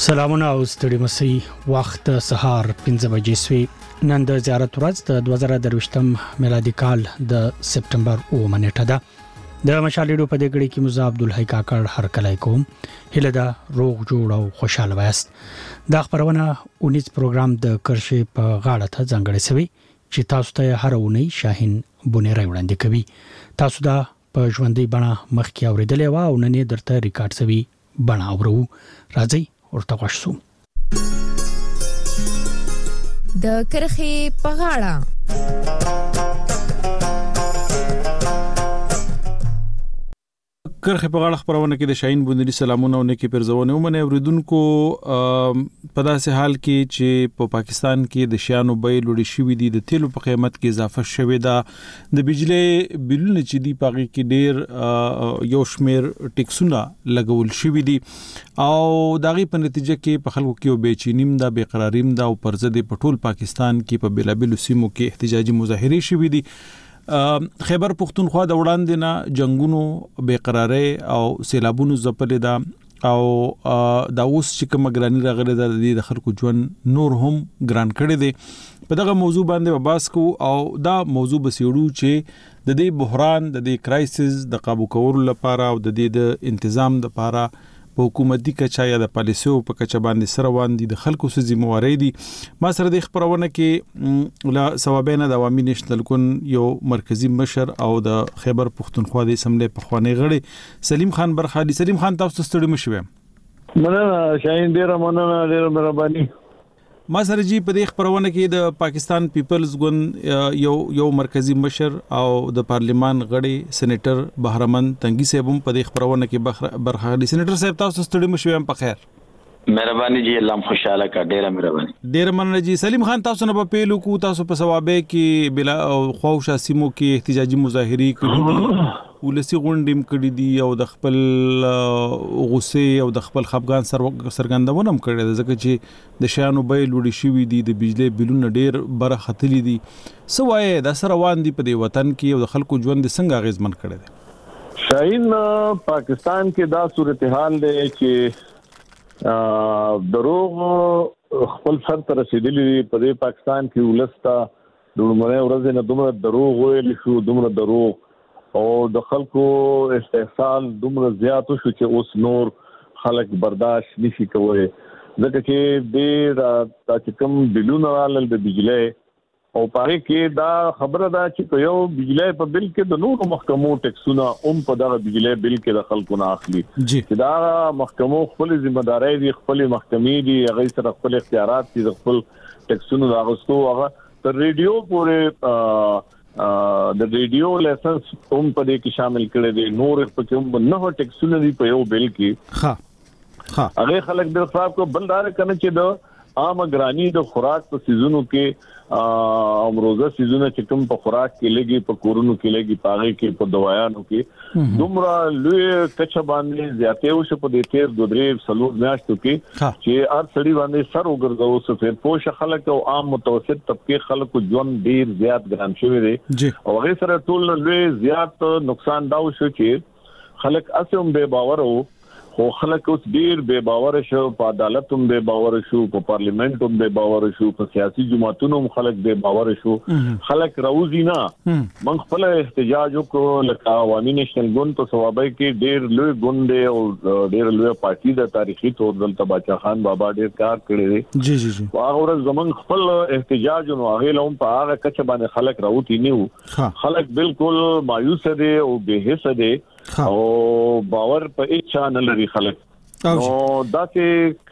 سلامونه او ستړي مسي وخت سهار 5 بجې سوي. نن د زیارت ورځ د 2023 میلادي کال د سپټمبر 9 نیټه ده. د مشالېډو په دې غړي کې موزه عبدالحی کاکړ هر کله کوم هله دا روغ جوړ او خوشاله وایست. دا خبرونه 19 پروګرام د کرشي په غاړه ته ځانګړی شوی چې تاسو ته هر اونۍ شاهین بونیرای وړاندې کوي. تاسو دا په ژوندۍ بڼه مخکې اوریدلې و او نن یې درته ریکارډ شوی بڼه اورو. راځي ورته غوښسو د کرخي په غاړه. کرخه په غاړه خبرونه کې د شاهین بوندري سلامونه او نیکی پرزونه ومنه اوریدونکو په داسې حال کې چې په پاکستان کې د شیانو بیې لوړې شوې دي، د تیلو په قیمت کې اضافه شوې ده، د بجلی بلونه چې دی پاغي کې ډیر یو شمیر ټیکسونه لګول شوې دي او داغي په نتیجه کې په خلکو کې بېچینیم ده، بېقراریم ده او پرځ د پټول پاکستان کې په بلابل سیمو کې احتجاجي مظاهره شوې دي. خیبر پختونخوا د وړاندې نه جنگونو بېقرارۍ او سیلابونو ځپلې ده او دا اوس چې کوم ګرانی راغلي ده د خلکو ژوند نور هم ګران کړي دي. په دغه موضوع باندې بحث کو او دا موضوع بسیړو چې د دې بحران د دې کرایسس د قابو کولو لپاره او د دې د تنظیم لپاره په حکومتي کچا یا د پالیسیو په کچا باندې سره واندي د خلکو سره ذمہواری دي. ما سره د خبرونه کې لا ثوابینه د عوامي نېشنل کون یو مرکزی مشر او د خیبر پختونخوا د اسمبلی په خوانی غړي سلیم خان برخالي. سلیم خان تاسو ستړي مشوي؟ مننه شاهین، ډیره مننه، ډیره مهرباني. ما سره جی په دې خبرونه کې د پاکستان پیپلز ګوند یو مرکزی مشر او د پارلیمان غړي سېنیټر بهرمن تنګي صاحب هم په دې خبرونه کې برخالي. سېنیټر صاحب تاسو ستړي مشوي هم په خیر؟ مهرباني جی، الله خوشاله کا، ډیره مهرباني. ډیره مننه جی. سلیم خان تاسو نه په پیلو کو تاسو په ثوابه کې بلا خوښه سیمو کې احتجاجي مظاهره کړې ولسی غونډیم کړې دي او د خپل غصه او د خپل خفګان سرګندونه هم کړې ده ځکه چې د شیانو بیې لوړې شوې دي، د بجلی بلونه ډیر بره ختلې دي. سوای د سره روان دي په دې وطن کې او د خلکو ژوند څنګه اغیزمن کړي دي؟ شاهین، پاکستان کې دا صورتحال دی چې دروغ خپل سر ته رسیدلی په دې پاکستان کې ولستا دومره ورځې نه دومره دروغ ویل شو، دومره دروغ او د خلکو استحصال دومره زیات شو چې اوس نور خلک برداشت نشي کوي ځکه چې ډېر چې کوم بلونه رالل د بجلی او پاره کې دا خبره ده چې په یو بجلی په بل کې د نورو محکمو ټیکسونه په دغه بجلی بل کې د خلکو نه اخلي چې دا محکمو خپل ذمہ داري دي، خپل محکمې دي، هغه سره خپل اختیارات دي، خپل ټیکسونه راغستو هغه تر ریډیو پورې د ریډیو لایسنس په دې کې شامل کړي دي. نور په کوم نه ټیکسونه دي په یو بل کې هغه خلک د خراب کو بلدار کنه چې د عام ګرانی د خوراک په سيزونو کې امروزه سيزونه چې کوم په خوراک کې لګي، په کورونو کې لګي، پاغه کې په دوايانو کې دومره لوی کچه باندې زیاتې او شپ د تیر 2-3 سلور میاشتو کې چې ار سړي باندې سر وګرځاو سفیر پوش خلک او عام متوسط طبقه خلکو ژوند ډیر زیات ګران شوی دی او هغه سره ټول لوی زیات نقصان داو شو چې خلک اسوم به باور او خو خلک اوس ډیر بے باور شو، په عدالت هم بے باور شو، په پارلیمنت هم بے باور شو، په سیاسي جماعتونو هم خلک بے باور شو. خلک راوځي نه من خپل احتجاج وکړو لکه عوامي نېشنل ګوند په ثوابه کې ډیر لوی ګوند او ډیر لوی پارټي د تاریخي تور دلته باچا خان بابا ډیر کار کړی دی. جی جی جی هغه زمون خپل احتجاج نو هغه لوم په هغه کچ باندې خلک راوتی نیو. خلک بالکل مایوس دي او بے حس دي او باور په اچھا نه لري خلک. نو دا چې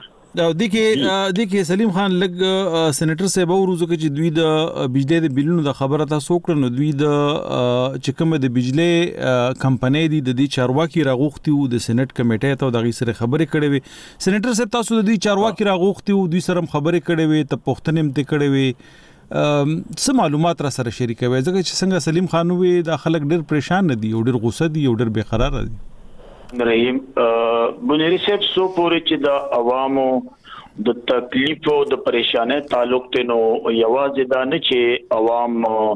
دغه سلیم خان لګ سېنیټر صاحب وروزو کې چې دوی د بجلی د بلونو د خبره تاسو کړنو دوی د چې کوم د بجلی کمپنۍ دي د دې چارواکي راغوختي او د سېنات کمیټې ته دغه سره خبرې کړې وي. سېنیټر صاحب تاسو د دې چارواکي راغوختي او دوی سره خبرې کړې وي ته پښتنې مت کړې وي څه معلومات را سره شریکوي ځکه چې څنګه سلیم خان وی د خلک ډېر پریشان دي او ډېر غوسه دي او ډېر بے قرار دي؟ رحیم بنيري صاحب سو پورې چې د عوامو د تکلیف او د پریشانه تعلق ته نو یوازې دا نه چې عوام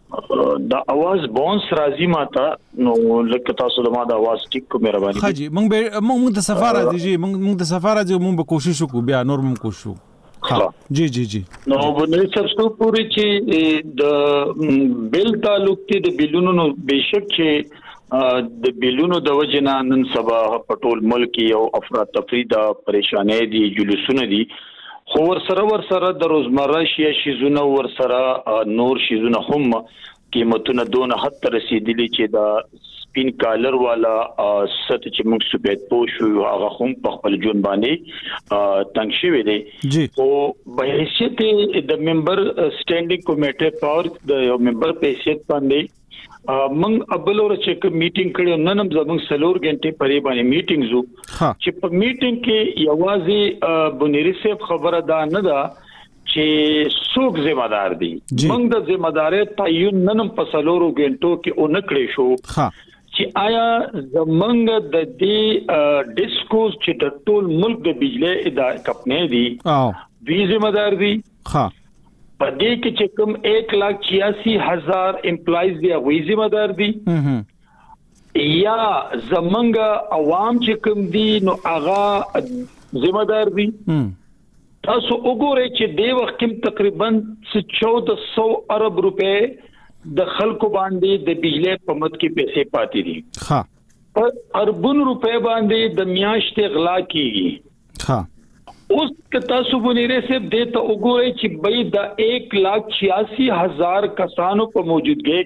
د اواز بونس راځي ماته نو لکه تاسو د ما د اواز ټیک کو مهرباني خاجي موږ د سفاره دي موږ د سفاره دي موږ به کوشش وکړو بیا نور موږ کوشو جی نو بنري صاحب څو پوری چې د بل تعلق ته د بیلونو نو بهشک چې د بیلونو د وجنا نن سبا پټول ملک یو افراط تفریدا پریشانې دي جلوسونه دي خو ور سره د روزمره شیزونه ور سره نور شیزونه هم قیمتونه دون حد ته رسیدلي چې دا سپین کالر والا ست چې موږ سپید پوښو هغه هم په خپل جون باندې تنګ شوی دی او په حیثیت د ممبر سټینډینګ کمیټه پاور د یو ممبر په حیثیت باندې موږ ابل اور چې میټینګ کړو نن هم زموږ سلور غنټه پرې باندې میټینګ زو چې په میټینګ کې یوازې بنيري صاحب خبره ده نه ده چې څوک ذمہ دار دي موږ د ذمہ دارۍ تعین نن په سلور غنټو کې اونکړې شو چې آیا زمنګ د دې ډیسکوز چې د ټول ملک د بجلی ادارې کمپنۍ دي دوی ذمہ دار دي پدې کې چې کوم 1,86,000 امپلایز دی هغه ذمہ دار دي یا زمنګ عوام چې کوم دي نو هغه ذمہ دار دي تاسو وګورئ چې د وخت کې تقریبا 1400 ارب روپے د خلکو باندې د بجلی په مد کې پیسې پاتې دي په اربون روپے باندې د میاشتې غلا کیږي اوس که تاسو بنيري صاحب دې ته وګورئ چې بې د 1,86,000 کسانو په موجودګۍ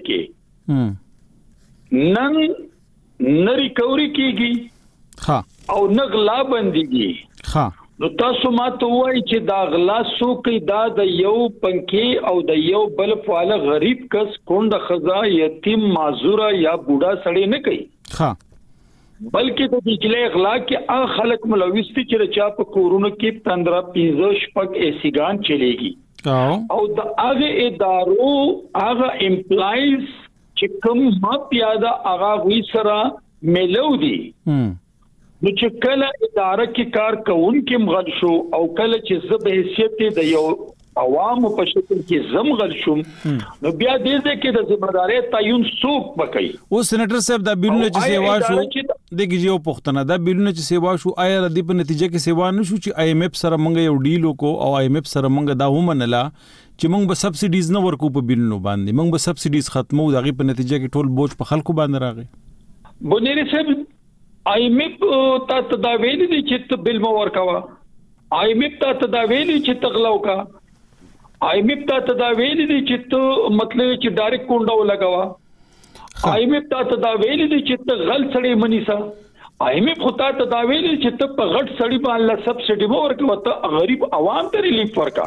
کې نن ریکوري کیږي او نه غلا بنديږي نو تاسو ماته وایي چې دا غلا سو کې دا د یو پنکي او د یو بل فعال غریب کس کونډه خزا یتیم معذوره یا بوډا سړی نه کوي بلکې د بجلی غلا کې هغه خلک ملوث دي چې چا په کورونو کې 15 شپږ ایسیګان چلےږي او د هغه ادارو هغه امپلایز چې کوم ما پیاده هغه وی سره ملو دي نو چې کله اداره کې کار کوونکې مغل شو او کله چې زه به حیثیت د یو عوام په شکل کې زمغل شوم نو بیا دې کې د ذمہداري تعین څوک وکړي او سېنیټر صاحب دا بیلونه چې سیوا شو دغه یو پښتنه دا بیلونه چې سیوا شو آیا د دې په نتیجه کې سیوا نه شو چې آی ایم ایف سره منګه یو ډیل وکړو او آی ایم ایف سره منګه دا ومنله چې موږ به سبسیډیز نه ورکو په بیلونو باندې موږ به سبسیډیز ختمو دغه په نتیجه کې ټول بوج په خلکو باندې راغی بنيري صاحب آی ایم ایف ته تداویل دي چې بل مو ورکوا آی ایم ایف ته تداویل چې تغلو کا آی ایم ایف ته تداویل دي چې ته مطلب چې ډایرکټ کونډه ولګوا آی ایم ایف ته تداویل دي چې ته غل سړی منیسا آی ایم ایف خو ته تداویل چې ته په غټ سړی باندې سبسيډي مو ورکو ته غریب عوام ته ریلیف ورکا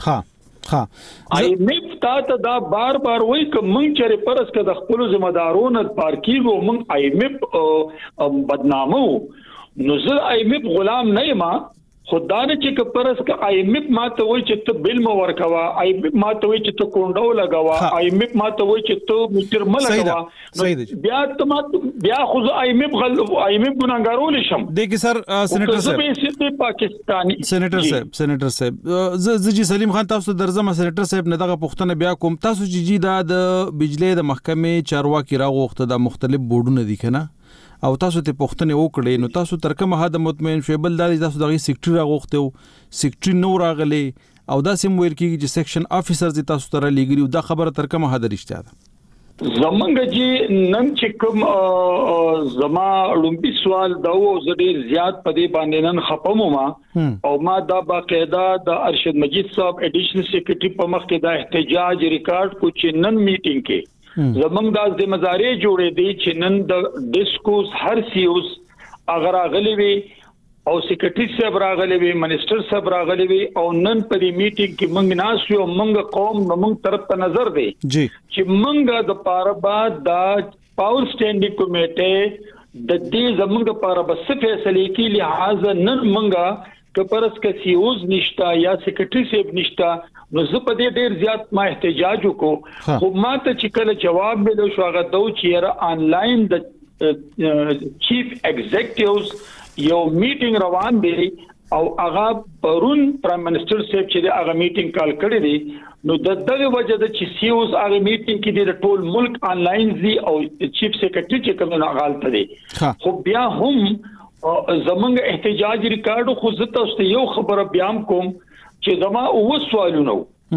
آی ایم ایف ته دا بار وایي ک مونږ چې پرس ک د خپل ذمہ دارونو پارکیږو مونږ آی ایم ایف بدنامو نو زه آی ایم ایف غلام نه یم خدانه چې پرس ک آی ایم ایف ماته وایي چې ته بل مو ورکوا آی ایم ایف ماته وایي چې ته کونډو لگاوا آی ایم ایف ماته وایي چې ته میټر ملګوا بیا ته بیا خو آی ایم ایف آی ایم ایف ګناګارول شم د کی سر سېنیټر صاحب پاکستاني سېنیټر صاحب زجی سلیم خان تاسو درځم سېنیټر صاحب نه دغه پښتنه بیا کوم تاسو چې دا د بجلی د محکمې چارواکي راغوخته د مختلف بورډونه دي کنه او تاسو ته پښتنه وکړې نو تاسو تر کومه حد مطمئن شوي بل دا تاسو دغه سیکټری راغوخته سیکټری نو راغلي او دا سیم ویل کیږي چې سیکشن افیسر دي تاسو ته لګري دا خبره تر کومه حد رښتیا ده زمونږ چې نن چې کوم زما لومبي سوال دا و زړه زیات پدې باندې نن خپمو ما او ما دا باقاعده د ارشد مجید صاحب اډیشنل سیکریټری په مخ کې دا احتجاج ریکارډ کو چې نن میټینګ کې زمونږ د ذمہداري جوړې دي چې نن د ډیسکوس هر سیوز اگر اغلی وي او سیکریټری صاحب راغلی وي منسٹر صاحب راغلی وي او نن په دې میټینګ کې موږ ناس یو موږ قوم موږ طرف ته نظر دی چې موږ د پاره بعد د پاور سټینډینګ کمیټه د دې زموږ لپاره بس فیصله کې لحاظ نن موږ کپرس ک سیوز نشتا یا سیکریټری صاحب نشتا نو زه په دې ډیر زیات ما احتجاج وکړو خو ماته چې کله جواب ملو شو هغه دو چې آنلاین د چیف ایگزیکټیوز یو میټینګ روان دی او هغه پرون پرایم منسٹر صاحب چې هغه میټینګ کال کړی دی نو دغه وجه د چې سیوز هغه میټینګ کې د ټول ملک آنلاین زی او چیف سیکریټری چې کوم نه غالطه دي خو بیا هم زمونږ احتجاج ریکارډ خو زه تاسو ته یو خبره بیان کوم چې زما او سوالونه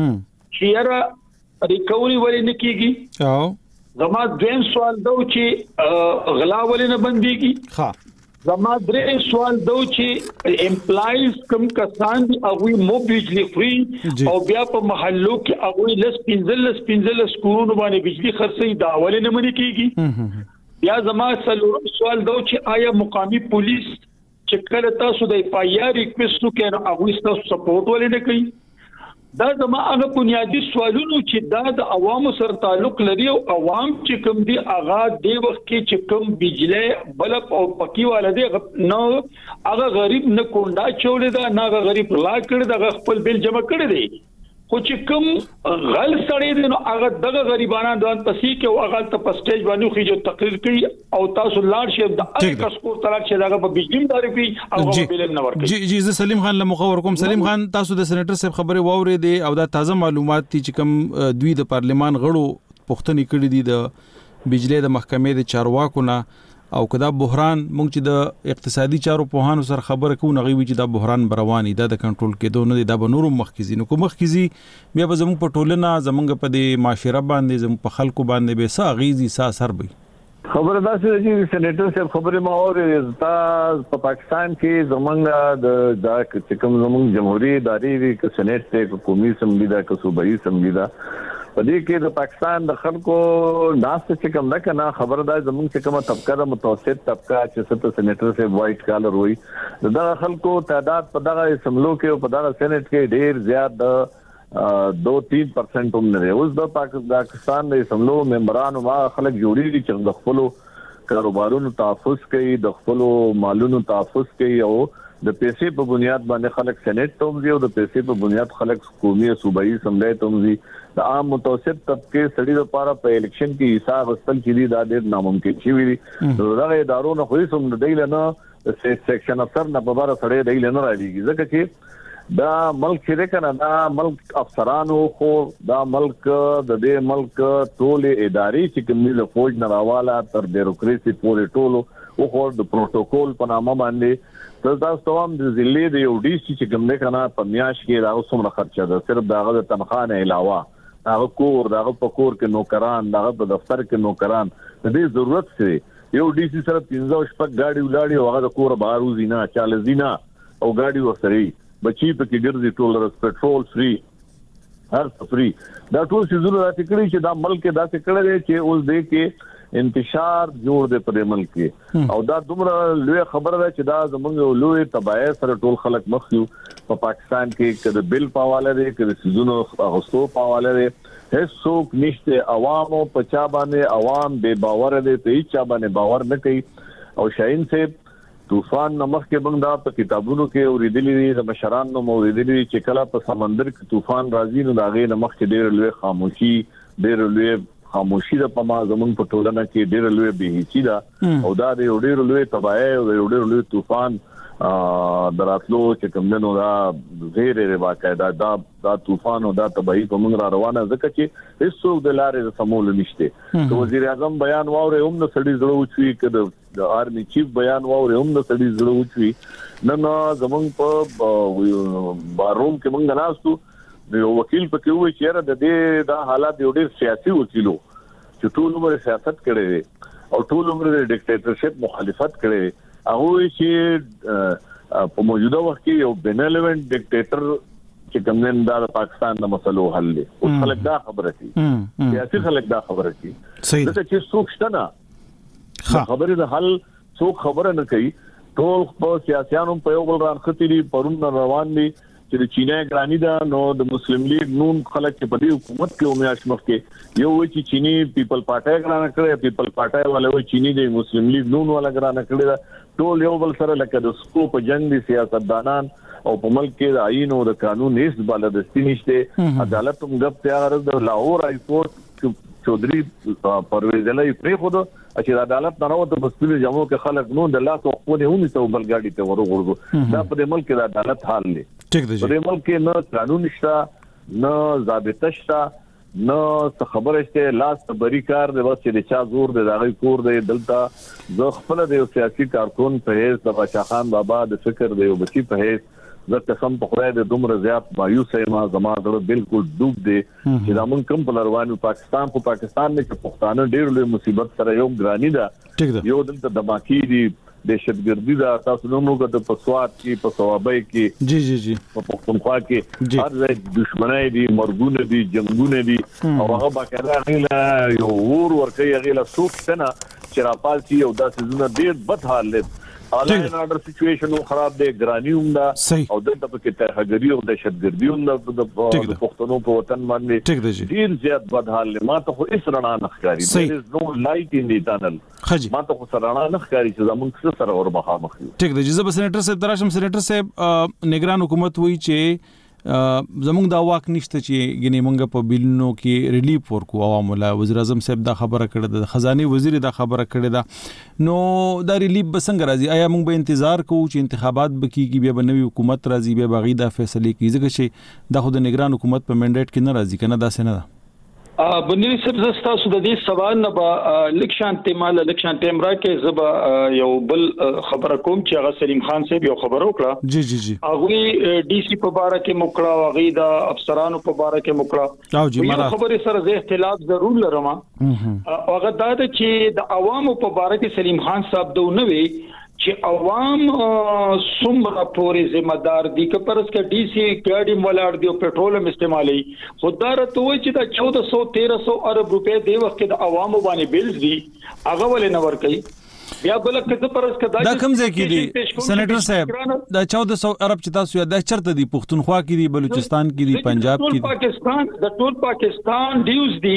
چې را ریکوري ولې نه کیږي او زما دویم سوال دا چې غلا ولې نه بنديږي ها زما درې سوال دا چې امپلایز کوم کسان دي هغه مو بجلی فری او بیا په محلو کې هغه لس 15 کورونو باندې بجلی خرڅي دا ولې نه منې کیږي بیا زما سوال دا چې آیا مقامی پولیس چې کله تاسو د اف آی آر ریکوست وکړو هغه تاسو سپورټ ولې نه کوي دا زما هغه بنیادی سوالونه چې دا د عوامو سره تعلق لري او عوام چې کوم دي هغه د وخت کې چې کوم بجلی بلب او پکی والده نو هغه غریب نه کونډا چولې دا نه غریب لا کړی دا خپل بیل جمع کړی دی خو چې کوم غل سړی دی نو هغه دغه غریبانو دوان پسې کې او هغه ته په سټیج باندې خو جو تقریر کوي او تاسو لاړ شئ د هر کس کو طلاق چې دغه په بجلی تعریفي هغه بیل نه ورکړي جی زه سلیم خان له مخور کوم سلیم خان تاسو د سېنیټر صاحب خبره واوري دي او دا تازه معلومات چې کوم دوی د پارلیمان غړو پښتني کړی دي د بجلی د محکمې د چارواکو نه او کدا بحران مونږ چې د اقتصادي چارو په هانو سره خبره کوو نغوي چې دا بحران برواني دا د کنټرول کېدو نه دی دا به نورو مخکزي نو کوم مخکزي بیا به زموږ په ټولنه زموږ په د معاشره باندې زموږ په خلکو باندې به څه غیزي څه اثر وي خبره دا چې سېنیټر صاحب خبره ما اورې تا په پاکستان کې زمونږ د کوم زمونږ جمهوریت ادارې کې سېنیټ ته قومي اسمبلی دا که صوبایي اسمبلی دا پدې کې د پاکستان د خلکو ناس چې کوم نه کنه خبردار زمونږ چې کومه طبقه د متوسط طبقه چې ست سېنیټر سے وایټ کالر وي دا خلکو تعداد په دغه اسمبلو کې او په دغه سېنیټ کې ډېر زیات 2-3% هم نه اوس د پاکستان د اسمبلو ممبرانو ما خلک جوړي دي چې د خپل کاروبارونو تحفظ کوي د خپل مالونو تحفظ کوي او د پیسې په بنیاد باندې خلک سېنیټ ته وځي او د پیسې په بنیاد خلک قومي صوبایي اسمبلی ته وځي د عام متوسط طبقه سړي لپاره په الیکشن کې حساب استل چې دا ډېر ناممکن شي وي دغه ادارو نه خو سم نه دی نه سیکشن افسر نه په بار سړي دی نه راځي ځکه چې دا ملک چې کنه دا ملک افسرانو خو دا ملک د دې ملک ټول ادارې چې کوم له فوج نه راواله تر بیوروکراسي پورې ټولو او خو د پروتوکول په نامه باندې تاسو هم د ضلع د یو ډي سي چې کوم نه کنه په میاش کې دا څومره خرچه ده صرف داغه د تنخواه نه علاوه داغه کور داغه په کور کې نوکران داغه په دفتر کې نوکران د دې ضرورت څه یو ډي سي سره 15 شپږ گاډي ولاړي او هغه د کور بهر وزي نه 40 دینه او گاډي وسري بچي په کې ګرځي ټول رس پټرول فری هر فری دا ټول سيزونه راځي کړی چې دا ملک دا څه کړی چې اوس دې کې انتشار جوړ دې په ملک کې او دا دومره لوی خبره ده چې دا زمونږ لوی تبعیه سره ټول خلک مخ یو په پاکستان کې کله بل پاواله دي کله سيزونه غوښتو پاواله دي هیڅ څوک نشته عوامو په چا باندې عوام بے باور دي په هیڅ چا باندې باور نه کوي او شاهین صاحب طوفان نمخ کې بنګ دا په کتابونو کې اوریدلې د مشران نو اوریدلې چې کله په سمندر کې طوفان راځي نو دا غي نمخ کې ډېر لوی خاموشي ډېر لوی خاموشي د پما زمون په ټولنه کې ډېر لوی بهیچي دا او دا ډېر لوی تباہي او ډېر لوی طوفان دراتلو چې کوم نو دا زیره واقعا دا طوفان او دا تباہي په موږ را روانه ځکه چې هیڅ د لارې سمول نشته تو وزیر اعظم بیان واوري هم نو سړي زړه وچوي کده د آرمي چیف بیان واوري هم نو سړي زړه وچوي نن زمون په باروم کې موږ ناستو یو وکیل پکې وایي چې د دې دا حالات یو ډېر سیاسي وکیلو چې ټول عمر سیاست کړي او ټول عمر د ډیکټیټرشپ مخالفت کړي هغه چې په موجوده وخت کې یو بینلیونت ډیکټیټر چې کوم نن دا پاکستان د مسلو حل لري او خلک دا خبره کوي سیاسي خلک دا خبره کوي دا چې څوک شته نه خبره د حل څوک خبره نه کوي ټول په سیاسيانو په یو بل راختی پرون روان دي چې د چینه ګرانی دا نو د مسلم لیگ نون خلک په دې حکومت کې اومیاش مخ کې یو وی چې چینی پیپل پارټي ګرانه کړي پیپل پارټي والے وی چینی د مسلم لیگ نون والا ګرانه کړي ټول یو بل سره لکه د سکو په جنگ دي سیاستدانان او په ملک کې د آئین او د قانون هیڅ بالادستی نشته عدالت هم غب تیار د لاهور های کورټ چودري پرویز علي پری خود چې عدالت نه راوته په سپیل جامو کې خلک نو د لاس او خپل هونی ته بلګاډي ته ورغورځو دا په ملک کې د عدالت حال دی په دې ملک کې نه قانون نشته نه ضابطه شته نه خبره شته لاس بری کار دی بس چې چا زور دی دغه کور دی دلته زه خپل د سیاسي کارکون په هیڅ د بادشاہ خان بابا د فکر دی او بچی په هیڅ زه قسم په خدای د دومره زیات مایوس یم زما زړه بالکل ډوب دی چې دا مونږ کوم په روانو پاکستان نه چې پښتانه ډېر لوی مصیبت سره یو ګرانی ده یو دلته دماکي دي دهشتګردي دا تاسو نو موږ د پسوات کې په ثوابای کې جی په پښتونخوا کې هر ځای دښمنۍ دي مرګونه دي جنگونه دي او هغه باکره غیلا یو ورکه غیلا سوق څنګه چې راپال چې یو داسې زونه ډېر بد حال لري حالات اندر سچويشن خراب دی ګرانی هم دا او دلته په کې ترهګری او دهشتګردي هم د پښتنو په وطن باندې ډیر زیات بد حال لري ما ته خو اس رڼا نخکاری there is no light in the tunnel ما ته خو رڼا نخکاری چې زموږ سره ور مخامخ یو ټیک دی جزب سېنیټر صاحب دراشم سېنیټر صاحب نگران حکومت وایي چې زموږ دا واک نشته چې ګنې مونږ په بیلونو کې ریلیف ورکو عوامو له وزیر اعظم صاحب دا خبره کړې ده خزانه وزیر دا خبره کړې ده نو دا ریلیف به څنګه راځي آیا مونږ به انتظار کوو چې انتخابات بکیږي بیا به نوې حکومت راځي بیا به غیدا فیصله کوي ځکه چې دا خو د نگران حکومت په منډیټ کې نه راځي کنه دا څنګه ده بنیری صاحب زستا سود دې سوال نه با لکشان تیمرا کې زبا یو بل خبره کوم چې هغه سلیم خان صاحب یو خبر وکړه جی هغه ډي سي په باره کې مکړه واغې دا افسرانو په باره کې مکړه او جی مړه خبره سره زه اختلاف ضرور لرم هغه دا چې د عوامو په باره کې سلیم خان صاحب دوه وی چې عوام څومره پورې ذمہ دار دي که پرس کې ډي سي ګاډي مولار دی او پېټرول هم استعمالي خدای ته وایي چې دا 1400 ارب روپے دی وخت د عوامو باندې بیلز دي هغه ولې نه ور کوي بیا بل کته پرس کې دا کوم ځای کې دي سېنیټر صاحب دا 1400 ارب چې تاسو یاد چرته دي پښتونخوا کې دي بلوچستان کې دي پنجاب کې دي ټول پاکستان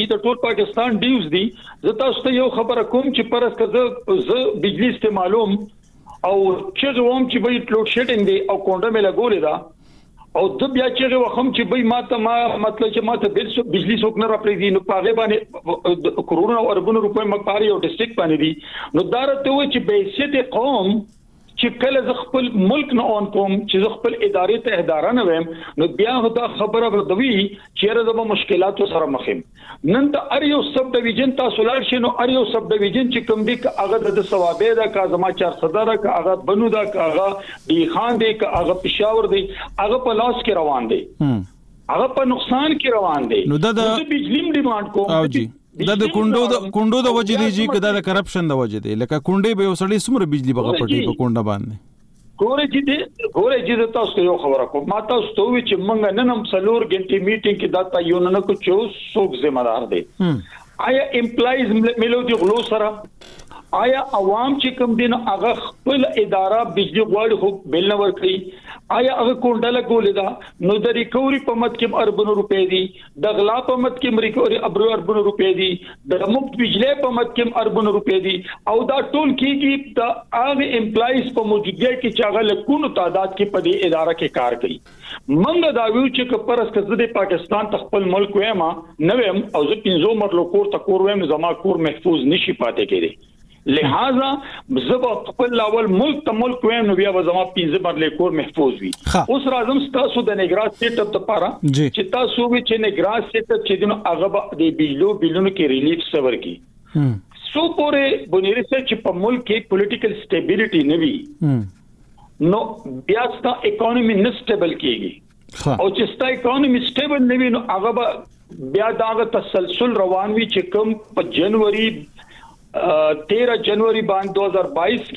ډیوز دي زه تاسو ته یو خبره کوم چې پرس کې زه بجلی استعمالوم او چې زوم چې به لوډ شیډینګ دی او کونډه مې لګولې دا او د بیا چې وخم چې به ما مطلب چې ما ته بجلی څوک نه راپریږي نو پاغه باندې کروڑونو او اربونو روپے مقدار یو ډیسټریکټ باندې دي نو دارته و چې به حیثیت قوم چې کله ز خپل ملک نه اون کوم چې ز خپل ادارې ته اداره نه ویم نو بیا دا خبره ودوي چې راځه مشکلاتو سره مخیم نن ته ار یو سب ډیویژن تاسو لار شنو ار یو سب ډیویژن چې کوم دی هغه د ثوابې دا کا زما 400 دا کا هغه بنو دا کا هغه دی خان دی کا هغه پېښور دی هغه په لاس کې روان دی هغه په نقصان کې روان دی نو د بجلی ډیماند کوم دا د کونډو د وجې دی چې کدا د کرپشن د وجې دی لکه کونډې به وسړي سمره بجلی بغه پټي په کونډه باندې ګوره چې تاسو یو خبره کوم ما تاسو ته وی چې منګ نن هم سلور غنټي میټینګ کې دا تاسو نه کو چې څوک ذمہ دار دی آیا امپلایز ملو دی غلو سره آیا عوام چې کوم دین هغه خپل اداره بجلی غواړي خو بل نه ورکړي آیا هغه کونډه لګولې دا نو د ریکوري په مت کې اربونو روپے دي د غلا په مت کې ریکوري اربونو روپے دي د مفت بجلی په مت کې اربونو روپے دي او دا ټول کیږي د هغه امپلایز په موجودګۍ کې چې هغه لکونو تعداد کې په دې اداره کې کار کوي منګه دا ویو چې کپرس کزه د پاکستان خپل ملک وایم نو ویم او زه 500 مرلو کور وایم زما کور محفوظ نشي پاتې کېږي لہذا زبا خپل لاول ملک ته ملک ویم نو بیا زما 15 مرلې کور محفوظ وي اوس راځم تاسو د نگران سیټ اپ لپاره چې تاسو وی چې نگران سیټ اپ چې دنو هغه د بیلونو کې ریلیف سور کی سو پورې بنیری چې په ملک کې پولیټیکل سټیبিলিټي نه وي نو بیا ستاسو اکانومي نسټیبل کیږي او چې ستاسو اکانومي سټیبل نه وي نو هغه بیا دا تسلسل روان وي چې کوم په جنوري 13 जनवरी باندې 2022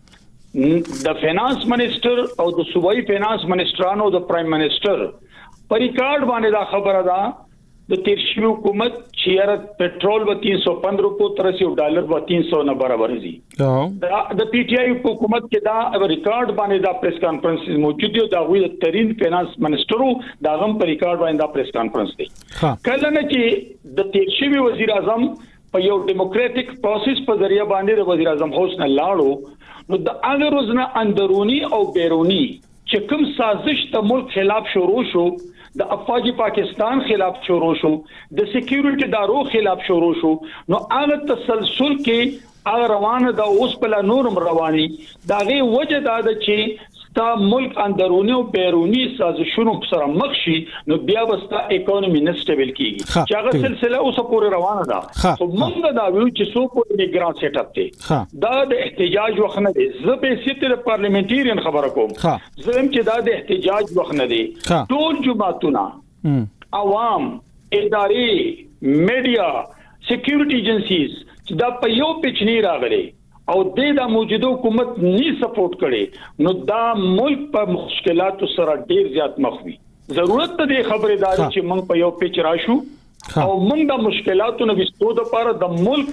کې د فینانس منسٹر او د صوبایي فینانس منسټرانو د پرایم منسٹر پر ریکارډ باندې دا خبره ده د تیرشي حکومت چې پټرول و 315 روپو تر $300 و 300 نه برابر دي د پی ټی آی حکومت کې دا ریکارډ باندې دا پریس کانفرنس موجود دی دا وی ترين فینانس منسټرو دا غم پر ریکارډ باندې دا پریس کانفرنس دی کله نه چې د تیرشي وزیر اعظم په یو ډیموکراټک پروسس په ذریعہ باندې د وزیر اعظم حسن لاړو نو د هغه روزنه اندرونی او بیرونی چې کوم سازش د ملک خلاف شروع شو د افواج پاکستان خلاف شروع شو د سکیورټي دارو خلاف شروع شو نو هغه تسلسل کې هغه روانه دا اوس په نورم رواني دا غي وجه دا ده چې تا ملک اندرونی او بیرونی سازشونو سره مخ شي نو بیا وستا اکانومي نسټیبل کیږي چې هغه سلسله اوس پورې روانه ده خو موږ دا ویو چې سو په میګران سیټ اپ ته دا د احتجاج وخت نه دی زه به سیټر پارلیمنټریان خبره کوم زه هم چې دا د احتجاج وخت نه دی ټول جماعتونه عوام ادارې میډیا سکیورټي ایجنسیز چې دا په یو پچنی راغلي او د موجوده حکومت ني سپورټ کړي نو دا ملک په مشکلاتو سره ډیر زیات مخ وي ضرورت ته خبرداري چې موږ په یو پیچ راشو او موږ د مشکلاتو نه وستو د لپاره د ملک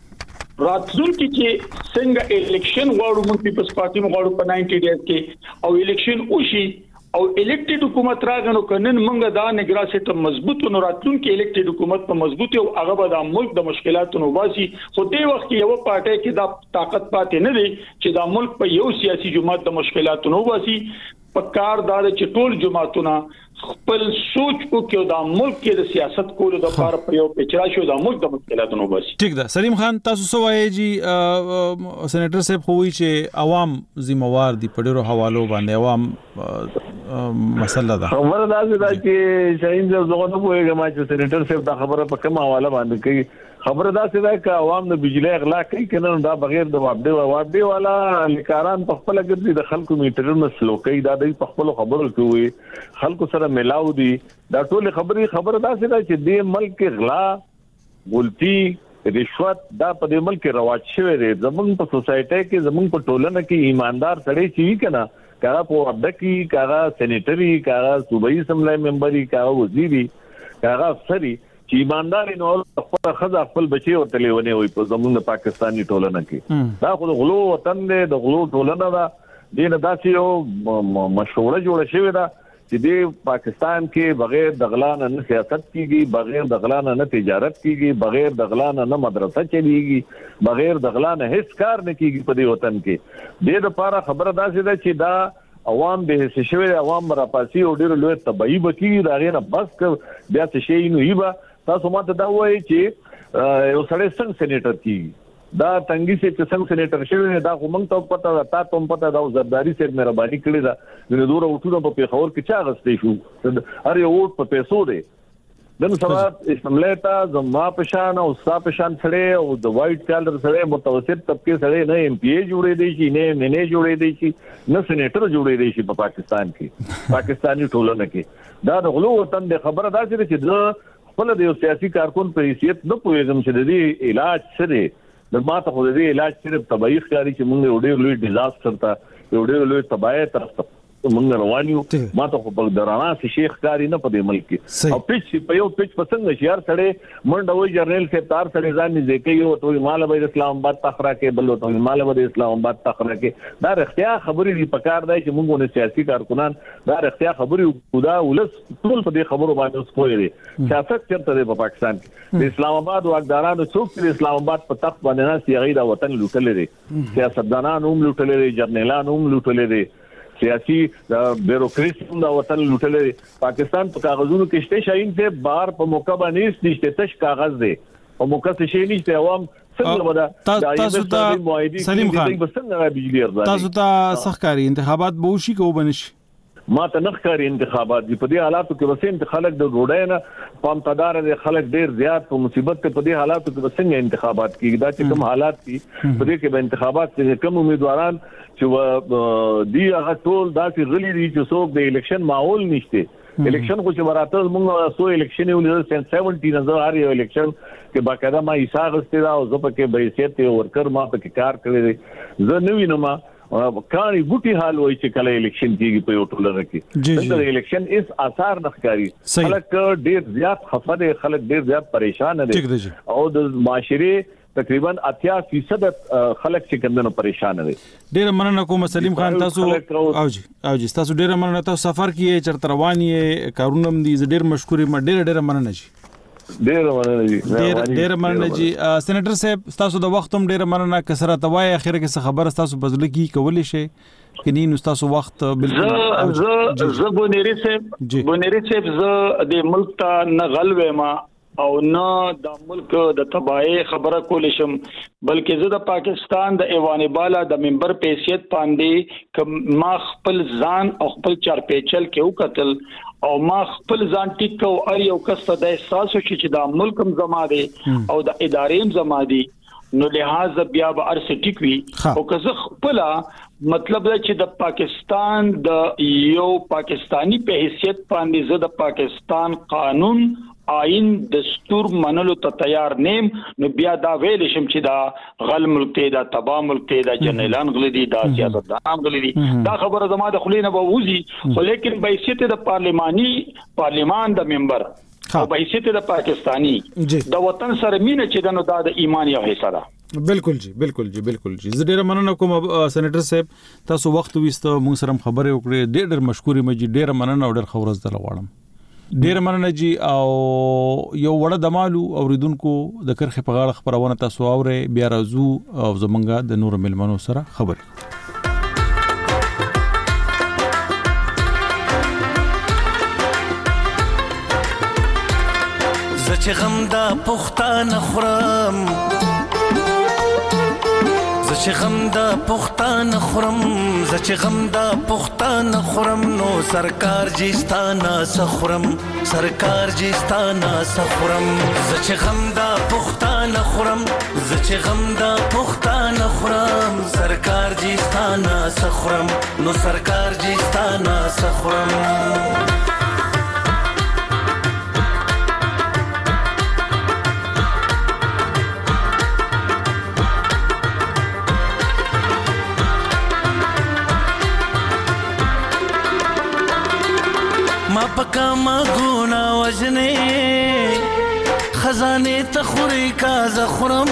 راتلونکي کې څنګه الیکشن غواړو موږ پیپلز پارټي غواړو په 90 ډیز کې او الیکشن وشي او الیکټډ حکومت راغنو کنن موږ دا نگراسته مضبوط نو راتلونکي الیکټډ حکومت په مضبوط او هغه به د ملک د مشکلاتو نو واسي خو دې وخت کې یو پارټي کې دا طاقت پاتې نه دی چې دا ملک په یو سیاسي جماعت د مشکلاتو نو واسي په کار دار چې ټول جماعتونه خپل سوچ کو کې د ملک کې د سیاست کولو د لپاره په یو پچرا شو د ملک د مشکلاتو نو واسي ٹھیک ده سلیم خان تاسو سو وایي جی سېنیټر صاحب خو وی چې عوام ذمہوار دي په ډیرو حوالو باندې عوام مسله ده خبره دا چې شاهین زغه نه پوهیږم چې سېنیټر صاحب دا خبره په کومه حواله باندې کوي خبره دا چې عوام د بجلی اغلا کوي کنه دا بغیر د وابډي والا لیکاران په خپل ګرځي د خلکو میټرونو سلو کوي دا د خپل خبرو کوي خلکو سره ملاو دي دا ټول خبره دا چې د ملک غلا ګلتی رشوت دا په دې ملک رواج شوی دی زمونږ په سوسایټي کې زمونږ په ټولنه کې ایماندار سړی چې کنه کاغه په وابډکی کاغه سېنیټری کاغه صوبایي سملای ممبري کاغه وزیری کاغه افسری چې ایماندار نو خپل خزه خپل بچي او تلونه وي په زمونږ پاکستاني ټولنه کې دا خو غلو وطن دی د غلو ټولنه دا دینه داسې یو مشوره جوړه شوې ده چې د پاکستان کې بغیر د غلان نه سیاست کیږي بغیر د غلان نه تجارت کیږي بغیر د غلان نه مدرسه چلیږي بغیر د غلان هیڅ کار نه کیږي په دې وطن کې د لپاره خبره داسې ده چې دا عوام به څه شوی عوام را پاسي او ډیر لوی تبعی بکی دا غیر بس بیا څه شي نو ایبا تاسو ماته دا وایي چې یو سړی څنګه سېنیټر کیږي دا تنګي چې څنګه سېنیټر شوی دا کوم ته پته تا ته پته دا زرداری سره مهرباني کړی دا د دوره وټونو په پیښور کې چا غستې شو هر یو وټ په پیسو دی دنه سبا اسمبلیتا زما پشان او ستا پشان سره او د وایټ کالر سره متوسط طبقه سره نه ایم پی ای جوړې دي شي نه جوړې دي شي نه سېنیټر جوړې دي شي په پاکستان کې پاکستاني ټولنه کې دا د غلو وطن د خبره دا چې د خپل د سیاسي کارکون په حیثیت نه پوهیږم چې د دې علاج سره د ماته خو د دې علاج صرف طبيعي ښکاری چې موږ ډېر لوی ډیزاستر ته ډېر لوی تباہی طرف موږ روانیو ماته خو په درانا سي شیخ کاری نه پدې ملک کې او پیچ په یو پیچ پسند شهر سره منډه وي جرنل سے تار سره ځان نه ځکه یو ټول مال به اسلام آباد تخرا کې بل ټول مال به اسلام آباد تخرا کې دا رښتیا خبرې دی پکار دی چې موږ نه سیاسي کارکونان دا رښتیا خبرې خدا ولس ټول په دې خبرو باندې سپوږی دي سیاست چرته دی په پاکستان کې د اسلام آباد واکدارانو څوک د اسلام آباد په تخت باندې نه سیغي دا وطن لوټلې دي سیاستدانان هم لوټلې دي جرنیلان هم لوټلې دي سیاسي بیوروکراسي هم دا وطن لوټلې پاکستان په کاغذونو کې شته شاین ته بار په موقع باندې نشته تش کاغذ دی او موقع څه شي نشته عوام څنګه ودا تاسو ته سلیم خان تاسو ته سخکاری انتخابات به وشي کو بنشي ما ته نخکاری انتخابات په دې حالاتو کې وسیم خلک د روډای نه پام تدار دي خلک ډیر زیات په مصیبت په دې حالاتو کې وسنګ انتخابات کیږي دا چې کوم حالات دي په دې کې به انتخابات کې کوم امیدواران چې دی هغه ټول داسې غلي دي چې څوک د الیکشن ماحول نشته الیکشن خو چې براته موږ سو الیکشن ولې 17 هر یو الیکشن کې باقاعده ما حساب استدا او زه پکې به حیثیت ورکر ما پکې کار کړی زه نو وینم کانی ګوټي حال وای چې کله الیکشن کیږي په یو ټولنه کې د الیکشن اس آثار نخکاری خلک ډیر زیات خفه دي خلک ډیر زیات پریشان دي او د معاشري تقریبا 80% خلک چې کندنو پریشان دي ډیر مننه کوم سلیم خان تاسو او جی تاسو ډیر مننه تاسو سفر کیه چرته رواني کارونم دي ډیر مشکوري ما ډیر مننه جی ډیر مننه جی سېنیټر صاحب تاسو د وخت هم ډیر مننه کسره توای اخر کې څه خبر تاسو بدل کی کولې شي کني نو تاسو وخت بالکل ز بونيري صاحب ز د ملک ته نه غلوې ما او نه د ملک د تباہی خبره کول شم بلکې زه د پاکستان د ایوان بالا د منبر په حیثیت باندې ک ما خپل ځان او خپل چارپیچل کې وکتل او ما خپل ځان ټیک او ار یو کس ته د احساس وشي چې د ملک زما دی او د ادارې زما دی نو لہذا بیا به ارسه ټیک وي او که زه خپل مطلب دا چې د پاکستان د یو پاکستانی په حیثیت باندې زه د پاکستان قانون آئین دستور منلو ته تیار نیم نو بیا دا ویل شم چې دا غل ملک ته دا تبا ملک ته دا جنرالان غلي دي دا سیاستدان غلي دي دا خبره زما د خلینو به وځي خو لیکن به حیثیت د پارلیمان د ممبر او به حیثیت د پاکستانی د وطن سره مینه چې دنو دا د ایمان یو حصہ ده بالکل جی زه ډیره مننه کوم سېنیټر صاحب تاسو وخت وېسته موږ سره خبرې وکړې ډېر مشکورې مې ډیره مننه او ډېر خورز دل غواړم ډیره مننه جی او یو وړه د مالو اوریدونکو د کرخې په غاړه خبرونه تاسو اورې بیا راځو او زمونږه د نور ملمنو سره خبرې زچ غم دا پختان خورم زچ غم دا پختان خورم زچ غم دا پختان خورم نو سرکار جستانا سخورم سرکار جستانا سخورم زچ غم دا پختان خورم زچ غم دا پختان خورم سرکار جستانا سخورم نو سرکار جستانا سخورم ما پکا ما گونا وجنے خزانے تخوری کا زخرم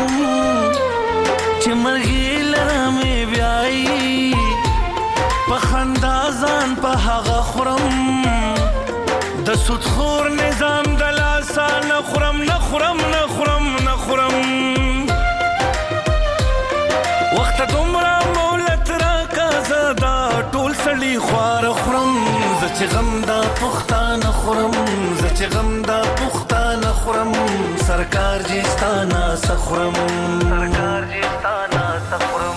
چمرگی لرمی بیائی پخندازان پا حغا خورم د سود خور نظام دلاسا نخورم نخورم نخورم نخورم وقت دمرا مولت را کا زدا ټول سړي خوار خورم زچ غم دا پختان خورم زچ غم دا پختان خورم سرکار جستانا سخورم سرکار جستانا سخورم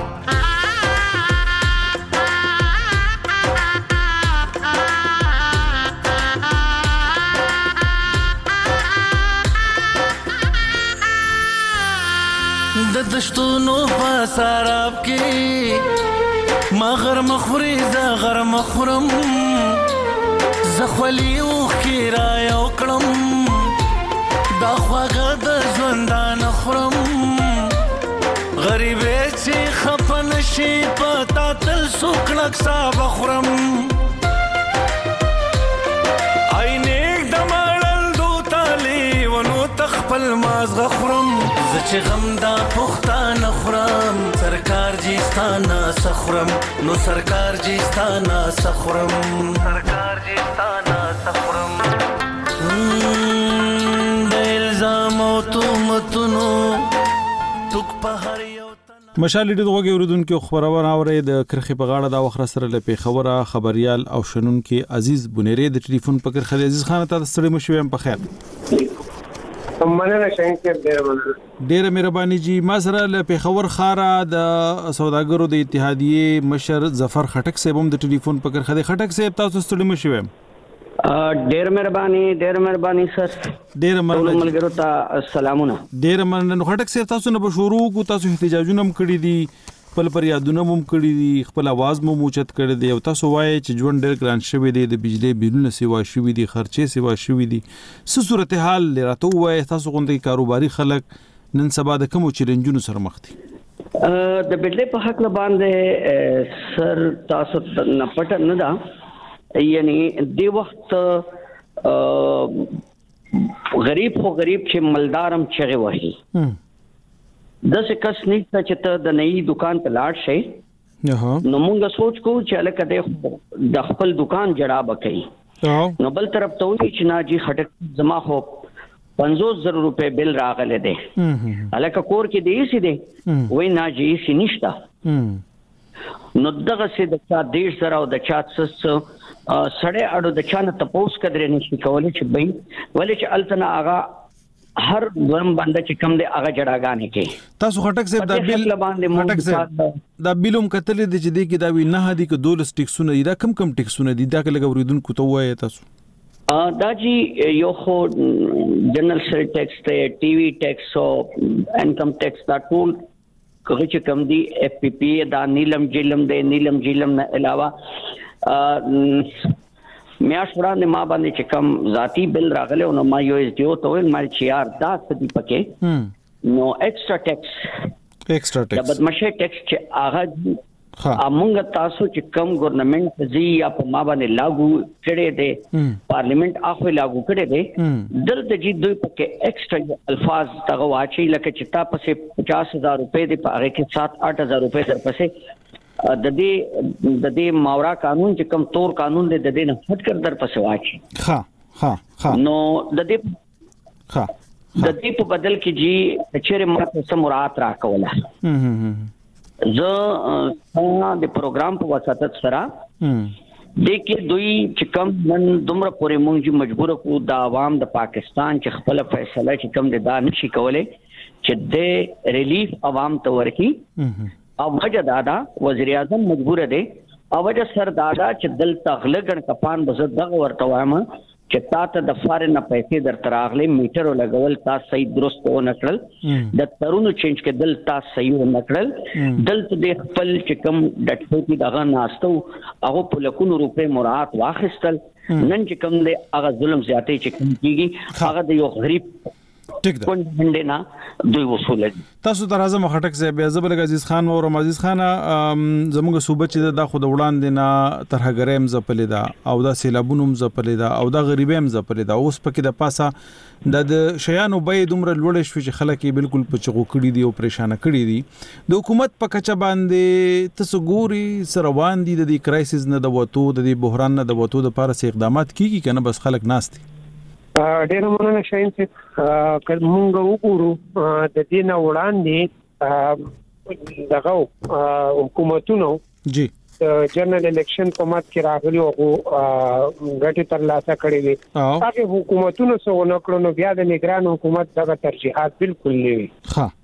د دشتونو په سراب کې ما غرم خوري ز غرم خورم زخولي او خیرا یو کړم دا خواږه د ژوندان خورم غریب چې خپن شي پتا تل سوکړک صاحب خورم عینک د مړل دو تالي ونو تخپل ماز غخورم زچ غم دا پختان خورم سرکار جستانا سخورم نو سرکار جستانا سخورم سرکار جستانا سخورم د الزام او تهمتونو توک په هر یو مشال دې دغه اوریدونکو خبرونه اوري د کرخي په غاړه دا وخت سره لپاره خبره خبريال او شنن کې عزیز بنيري د ټلیفون په کرخي عزیز خان ته ستړي مشوم په خیر مننه شاین کې ډېر مهرباني جی ما سره له پیښور خارا د سوداګرو د اتحادیې مشر ظفر خټک صاحب هم د ټلیفون په کرخه خټک صاحب تاسو ستړي مشوم ډېر مهرباني سر ډېر ملګرو ته سلامونه ډېر مننه خټک صاحب تاسو نه بشورو کو تاسو احتجاجونه هم کړی دي خپل پریادونه هم کړی دي خپل आवाज مو موچت کړی دی او تاسو وایي چې ژوند ډېر ګران شوی دی د بجلی بلونه سیوا شوی دي خرچې سیوا شوی دي څه صورتحال لراته وایي تاسو غونډې کاروباري خلک نن سبا د کوم چیلنجونو سره مخ دي د بجلی په حق باندې سر تاسو نه پټ نه دا یعنی دی وخت غریب چې مالدارم چغه وهي د څه کس نشته چې ته د نئی دکان ته لاړ شې نو موږ سوچ کو چې الکه د خپل دکان جړه بکې نو بل طرف ته وی چې ناجی خټک زما خو 50,000 روپے بل راغله ده الکه کور کې دی سي دي وای ناجی سي نشتا نو دغه سي د چا 1.5 او د چا 600 سړې اړو د چانه تپوس کډرې نشي کولای چې بې ولې چې التنا آغا هر دوم باندې چې کم دې هغه جړاګانې کې تاسو خټک صاحب دا بیلوم کتل دي چې دې کې دا وی نه دي ک دولس ټیکسونه دي دا کم ټیکسونه دي دا کله اوریدونکو ته وایي تاسو دا جی یو خو جنرال سیل ټیکس ته ټي وی ټیکس او انکم ټیکس دا ټول کوم چې کم دي اف پی پی دا نیلم جیلم نه علاوه میاش وړاندې ما باندې چې کم ذاتی بل راغله نو ما یو اس دیو ته ویل مال چې یار دا څه دی پکې نو ایکسترا ټیکس دا بدمعشي ټیکس چې هغه امونږ تاسو چې کم ګورنمنت زی یا په ما باندې لاګو کړي دي پارلیمنت اخو لاګو کړي دي دلته جی دوی پکې ایکسترا الفاظ تاغه واچي لکه چې تا پسې 50000 روپے دی پاره کې 7-8000 روپے در پسې د دې ماورا قانون چې کوم تور قانون دی د دې نه هټ کر در پسې واچي نو د دې په بدل کې جی چیرې ماته سم مراد راکوله زه د پروګرام په واسطه سره د کې دوی چې کوم نن دومره پورې مونږ مجبور کو د عوام د پاکستان چې خپل فیصله چې کوم د دان شي کوله چې د ریلیف عوام ته ورکی او وجه دادا وزیر اعظم مجبور دی او وجه سر دادا چې دل تغلګن کپان بزد دغه ورته وایم چې تا ته د فارن پیسې در تراغله میټر لګول تا صحیح درست و نکړل د ترونو چینج کې دل تا صحیح و نکړل دل ته خپل چې کم ډټو کې دغه ناستو هغه په لکونو روپے مراد واخستل نن چې کم له هغه ظلم زیاتې چې کم کیږي هغه د یو غریب ټیک ده کونډه نه دوی وصول دي تاسو تر اعظم خټک صاحب زبر عزیز خان او عزیز خان زموږ صوبه چې د خود وړاندې نه ترهګریم زپلې ده او د سیلابونو زپلې ده او د غریبیم زپلې ده اوس پکې د پاسه د شیانو به دومره لوړ شوي چې خلک بالکل په چغو کړي دي او پریشان کړي دي د حکومت په کچه باندې تاسو ګوري سروان دي د کرایسس نه د وټو د بحران نه د وټو د لپاره اقدامات کیږي کنه بس خلک ناست ډېر مننه شاین چې کومه وګورو د دې نه وړاندې دغه حکومتونو جی جنرال الیکشن په مات کې راغلي او غټي تر لاسه کړی وي هغه حکومتونو څو نکړو نو بیا د نگران حکومت دغه ترجیحات بالکل نه وي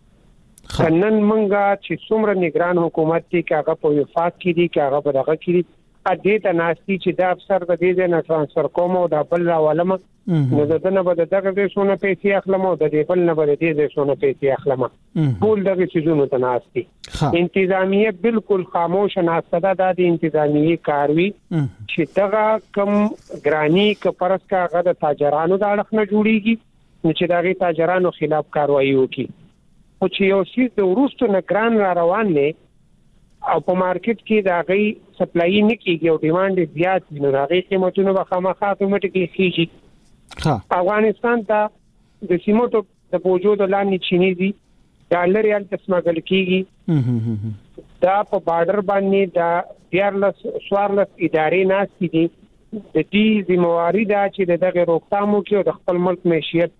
نن منګه چې څومره نگران حکومت دي چې هغه په وفاق کې دي چې هغه په دغه کې دي ا دې ته ناشتي چې د افسر د دې نه ترانسفر کوم او د بل راولم نو دغه نه بده دغه دې سونه پیسې اخلم او د دې بل نه بده دې سونه پیسې اخلم ټول دغه چیزونو ته ناشتي انتظامیه بالکل خاموش ناشته ده د انتظامیه کاروي چې دغه کم ګرانی ک پرس کا غد تاجرانو د اړخ نه جوړیږي چې دغه تاجرانو خلاف کاروایی وکړي او چې یو شی د ورستو نه ګران را روان نه او په مارکیټ کې دا غي سپلای نه کیږي او ډیماند زیات نو دا غي قیمتونه به خامخا اتوماتیکلی کیږي افغانستان ته د سیمټو د بوجو د لاندې چینیزي ډالر یال تسمګل کیږي دا په بارډر باندې دا دیارلس سوارلس ادارې ناشې دي د دې ذمہواری دا چې دغه روکتامو کې د خپل ملک معیشت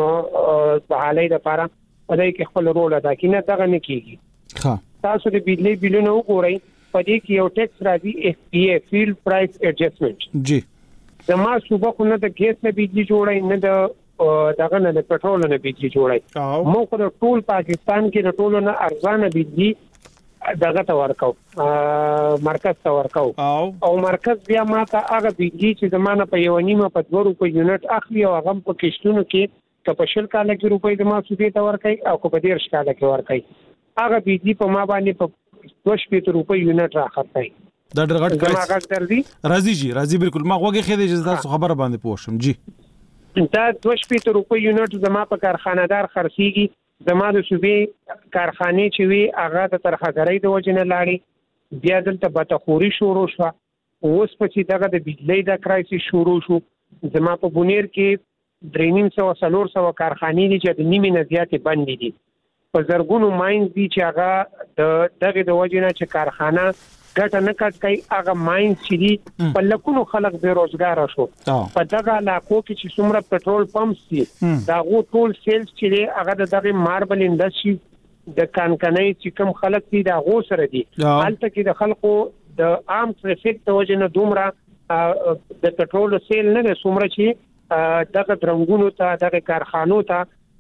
په حالې لپاره پدې کې خپل رول ادا کینه دغه نه کیږي تاسو د بجلی بیلونو وګورئ په دې کې یو ټیکس راځي اف پی ای فیلډ پرایس ایڈجسټمنټ جی زما صوبه خو نه د ګیس نه بجلی جوړای نه د دغه نه د پټرول نه بجلی جوړای مو خو د ټول پاکستان کې د ټولو نه ارزانه بجلی دغه ته ورکاو مرکز ته ورکاو او مرکز بیا ماته هغه بجلی چې زمانه په یو نیمه په 2 روپے یونټ اخلي او هغه په کښتونو کې کپشل کاله کې روپے د ما صوبې ته ورکای او په 10 کاله کې ورکای هغه بيجي په ما باندې په 200 روپے یونټ راخړای دا ډرغټ کرایس راضي جی راضي بالکل ما غوږی خېده چې تاسو خبره باندې پوښم جی دا 200 روپے یونټ زما په کارخانه‌دار خرڅيږي زما د صوبې کارخانه چې وی هغه د ترخګرۍ د وجنه لاړي بیا دلته بتخوري شروع شو اوس په چې دغه د بجلی د کرایسس شروع شو زما په بونیر کې درینیم سو سلور سو کارخانې دي چې د نیمه نه زیاتې بندې دي په زرګونو ماینز دي چې هغه دغه د وجنه چې کارخانه ګټه نه کټ کوي هغه ماینز چې دي په لکونو خلک بیروزګار شو په دغه علاقو کې چې څومره پټرول پمپس دي دا غو ټول سیلز چې هغه دغه ماربل انډستری د کانکنۍ چې کوم خلک دي دا غو سره دي حالت کې د خلکو د عام ټریفیک د وجنه دومره د پټرول سیل نه څومره چې دغه درنګونو ته دغه کارخانو ته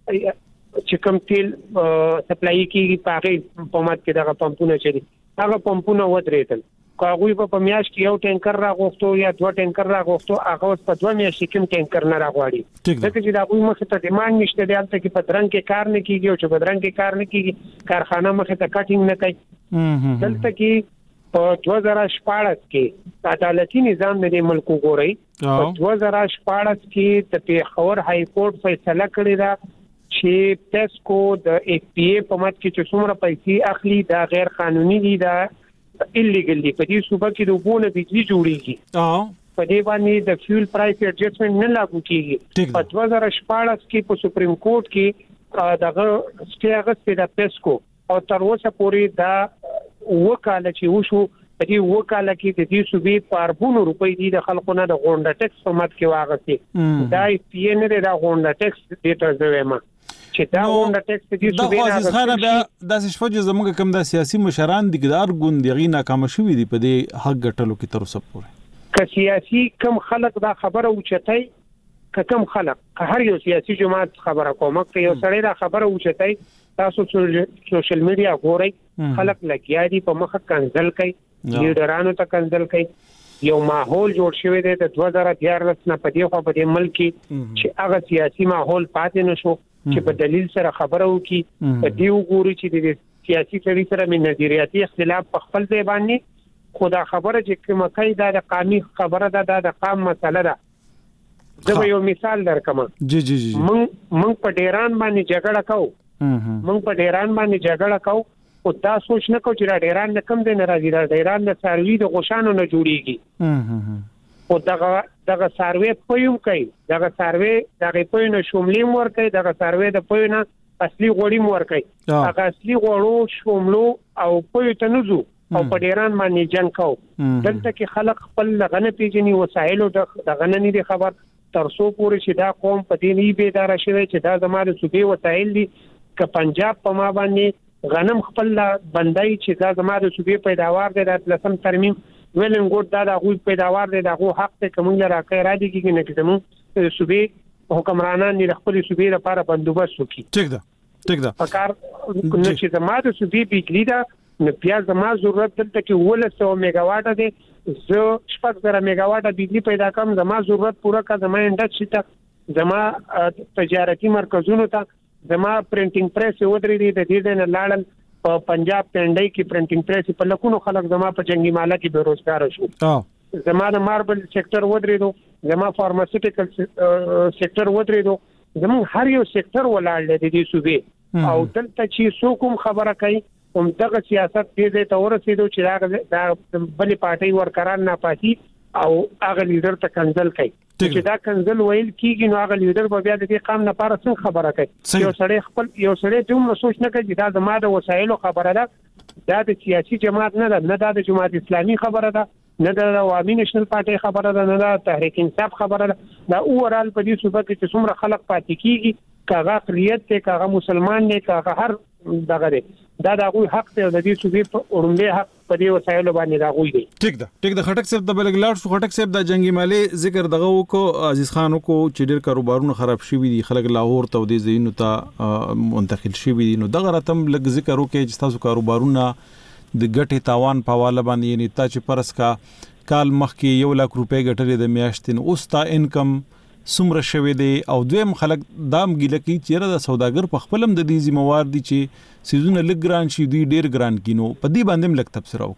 چې کوم تیل سپلای کیږي پاغه پمات کې دغه پمپونه چي هغه پمپونه ودرېدل کاغوی په میاش کې یو ټانکر راغوښتو یا دوه ټانکر راغوښتو هغه اوس په دوه میاشتې کې ټانکر نه راغواړي ځکه چې دا غوي مخ ته ډیماند نشته دی البته کې پدرنګ کې کار نه کیږي او چې پدرنګ کې کار نه کیږي کارخانه مخ ته کټینګ نه کوي دلته کې په 2014 کې عدالتي نظام د ملک وګورئ په 2014 کې د پیښور های کورټ فیصله کړې ده چې ټیسکو د اف پی ای په مت کې چې څومره پیسې اخلي دا غیر قانوني دي دا ایلیګل دي په دې صوبه کې د وبونه بجلی جوړیږي په دې باندې د فیول پرایس ایڈجسټمنٹ نه لاګو کیږي په 2014 کې په سپریم کورټ کې دغه سټیاغس د ټیسکو او تر اوسه پورې دا وکاله چې وشو په دې وکاله کې د دې صوبې په اربونو روپۍ دي د خلکو نه د غونډه ټیکس په مت کې واغستې دا پی ان د غونډه ټیکس ډیټا زویما چې دا غونډه ټیکس دې صوبې نه د خانه بیا د شفج زموږ کم د سیاسي مشران د ګدار ګوند دغې ناکام شوې دي په دې حق ګټلو کې تر اوسه پورې که سیاسي کم خلک دا خبره اوچتای کم خلک هر یو سیاسي جماعت خبره کومه که یو سړی دا خبره اوچتای تاسو سوشل میډیا ګورئ خلک لګیا دي په مخه کنزل کوي لیډرانو ته کنزل کوي یو ماحول جوړ شوی دی د 2014 نه په دې خو په دې ملک چې هغه سیاسي ماحول پاتې نشو چې په دلیل سره خبره وکړي په دې وګوري چې د سیاسي سړي سره من نظریاتي اختلاف په خپل ځای باندې خدا خبره چې کومه کوي دا د قامي خبره ده د قام مسله ده زه یو مثال درکم جی مونږ په ډیران باندې جګړه کوو مونږ په ډیران باندې جګړه کوو او دا سوچ نه کوو چې ډیران نه کم دی نه راځي دا ډیران د ساروی د غوښانو نه جوړیږي او دغه ساروی پویم کوي دغه ساروی دغه پوینه شوملیم ور کوي دغه ساروی د پوینه اصلي غوړی ور کوي هغه اصلي غوړو شوملو او پوی ته نزو او په ډیران باندې جنگ کوو دلته کې خلک خپل غنه پیژني وسایلو د غننی دي خبر ترسو پورې چې دا قوم په دې نه بیدار شوی چې دا زموږ صوبې وسایل دي ک پنجاب په ما باندې غنم خپل بندای چې دا زموږ صوبې پیداوار دی د لسم ترمیم ویلن ګوت دا د غوښ پیداوار دی د غو حق ته کوم راکې را دي کې نه کېدمو صوبې حکمرانان د خپل صوبې لپاره بندوبست وکړي ټیک ده پکار نو چې زموږ صوبې بجلی دا نه پیاز زموږ ضرورت دلته کې 100 میگا واټ دی زه 6000 میگا واټ بجلی پیدا کوم زموږ ضرورت پوره کا زموږ انډستری ته زموږ تجارتي مرکزونو ته زموږ پرنټینګ پریس ودرې دي د دې نه لاړل په پنجاب پنډای کې پرنټینګ پریس په لکونو خلک زموږ په جنگي مالا کې بیروزګار شو زموږ د ماربل سېکټر ودرې دو زموږ فارماسیوټیکل سېکټر ودرې دو زموږ هر یو سېکټر ولاړ دی د دې صوبې او دلته چې څوک خبره کوي هم دغه سیاست دې ته ورسېدو چې دا بلې پارټي ورکران نه پاتې او هغه لیډر ته کنزل کوي چې دا کنزل ویل کیږي نو هغه لیډر به بیا د دې قام نه پاره څنګه خبره کوي یو سړی دومره سوچ نه کوي دا زما د وسایلو خبره ده دا د سیاسي جماعت نه ده نه د جماعت اسلامي خبره ده نه د عوامي نېشنل پارټي خبره ده نه د تحریک انصاف خبره ده دا اورال په دې صوبه کې چې څومره خلک پاتې کیږي کاغه اقلیت ته کاغه مسلمان نه کاغه هر دغه دا دغه حق ته د دې صوبې په اورمله حق په دې وسایلو باندې راغوي دی ټیک ده خټک صاحب د بلګلاړ شو خټک صاحب د جنگي مالی ذکر دغه وکړو عزیز خان کو چې ډېر کاروبارونه خراب شوي دي خلک لاهور ته د زینو ته منتقل شوي دي نو دغه راتم لږ ذکر وکړي چې تاسو کاروبارونه د ګټې تاوان په حواله باندې یعنی تا چې پرس کا کال مخکې 1 لک روپۍ ګټلې د میاشتې نو اوس تا انکم سمره شوي دي او دویم خلک دام ګیله کوي چې د سوداګر په خپلم د دې ذمہوار دي چې سيزونه لګ ګران شي دوی ډیر ګران کینو په دې باندې لګ تبصره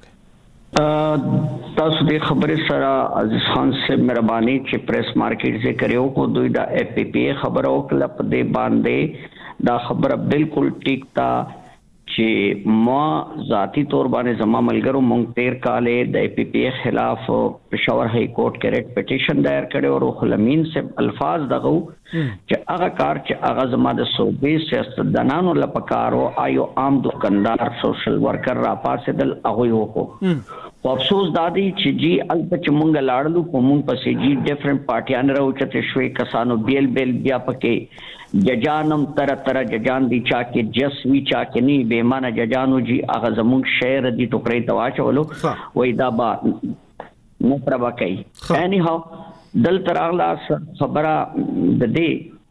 وکړي تاسو دې خبره سره عزیز خان صاحب مهرباني چې پریس مارکیټ ذکر یو کو دوی دا اف پی پی خبره وکړه په دې باندې دا خبره بالکل ټیک تا چې ما ذاتی تور باندې زما ملګرو مونږ 13 کالې د اف پی پی خلاف پېښور های کورټ کې ریټ پټیشن دایر کړي او روح الامین صاحب الفاظ دغه چې هغه کار چې هغه زما د صوبې سیاستدانانو لپاره آیو عام دکاندار سوشل ورکر را پاسېدل هغه وکړو او افسوس دادی چې جی البته چې مونږ لاړلو په مونږ پسې جی ډیفرنٹ پارټیان راوچته شوي کسانو بیل بیا پکې ججانم تر ججان دی چا کې جسوي چا کې ني به معنا ججانو جی هغه زمونږ شهر دی ټوکرې تواچولو وای دا با نو پربا کوي اني هاو دل تراغلا خبره د دې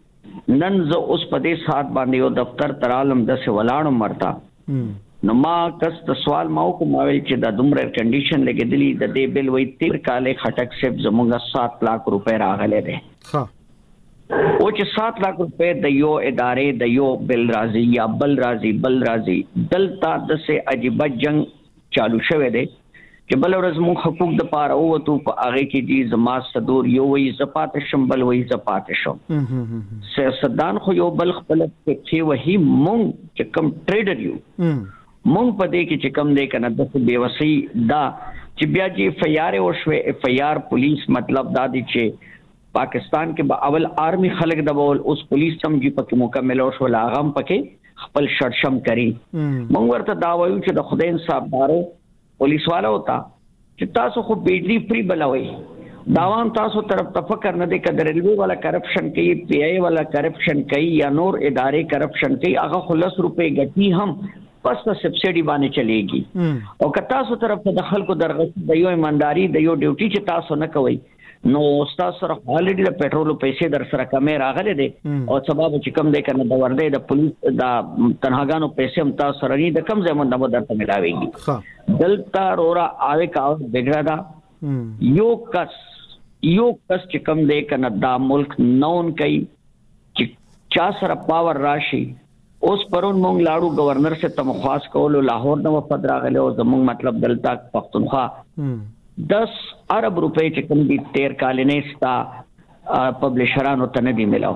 نن زه اوس په دې سات باندې یو دفتر ترالم د څه ولاړم مرتا نو ما کس ته سوال ما کوم چې د دومره کنډیشن لګیدلی د دې بل وای 13 کاله خټک سیب زموږه 7 لک روپے راغله ده ها او چې 7 لک روپے د یو ادارې د یو بل راضي یا بل راضي دلته د څه عجیب جنگ چالو شوه ده چې بل ورځ مو حقوق د پاره او تو په هغه کې دي زما صدور یو وی زپات شمبل وی زپات شم سیاستدان خو یو بل خپل چې وਹੀ مونږ چې کم ټریډر یو مونږ په دې کې چې کم دی کنه د بیوسی دا چې بیا چې فیار او شوه فیار پولیس مطلب دا دي چې پاکستان کې به اول آرمی خلک د بول اوس پولیس سم جی پکې مکمل او شو لاغم پکې خپل شرشم کوي مونږ ورته دا وایو چې د خدای انصاف دارو پولیس والا ہوتا چې تاسو خو بجلی فری بلاوي داوام تاسو طرف تفکر نه دی کده ریلوی والا کرپشن کوي پی ای والا کرپشن کوي یا نور ادارې کرپشن کوي هغه 10 روپے غټي هم پس ته سبسيډي باندې چلےږي او که تاسو طرف ته د خلکو درغه د یو ایمانداری د یو ډیوټي چې تاسو نه کوي نو تاسو سره الریډي د پېټرول پیسې در سره کمې راغلي دي او سبب چې کم دی کنه د ورده د پولیس د تنهاګانو پیسې هم تاسو سره نه د کم ځمن د درته ملاويږي دلته رورا آوي کاو بګړه دا یو کس چې کم دی کنه دا ملک نون کوي چې چا سره پاور راشي اوس پرون مونږ لاړو گورنر سے تمخواس کولو لاهور نو وفد راغله او زمونږ مطلب دلته پښتونخوا 10 ارب روپے چې کوم دي 13 کالینه ستا پبلشرانو ته نه دی ملاو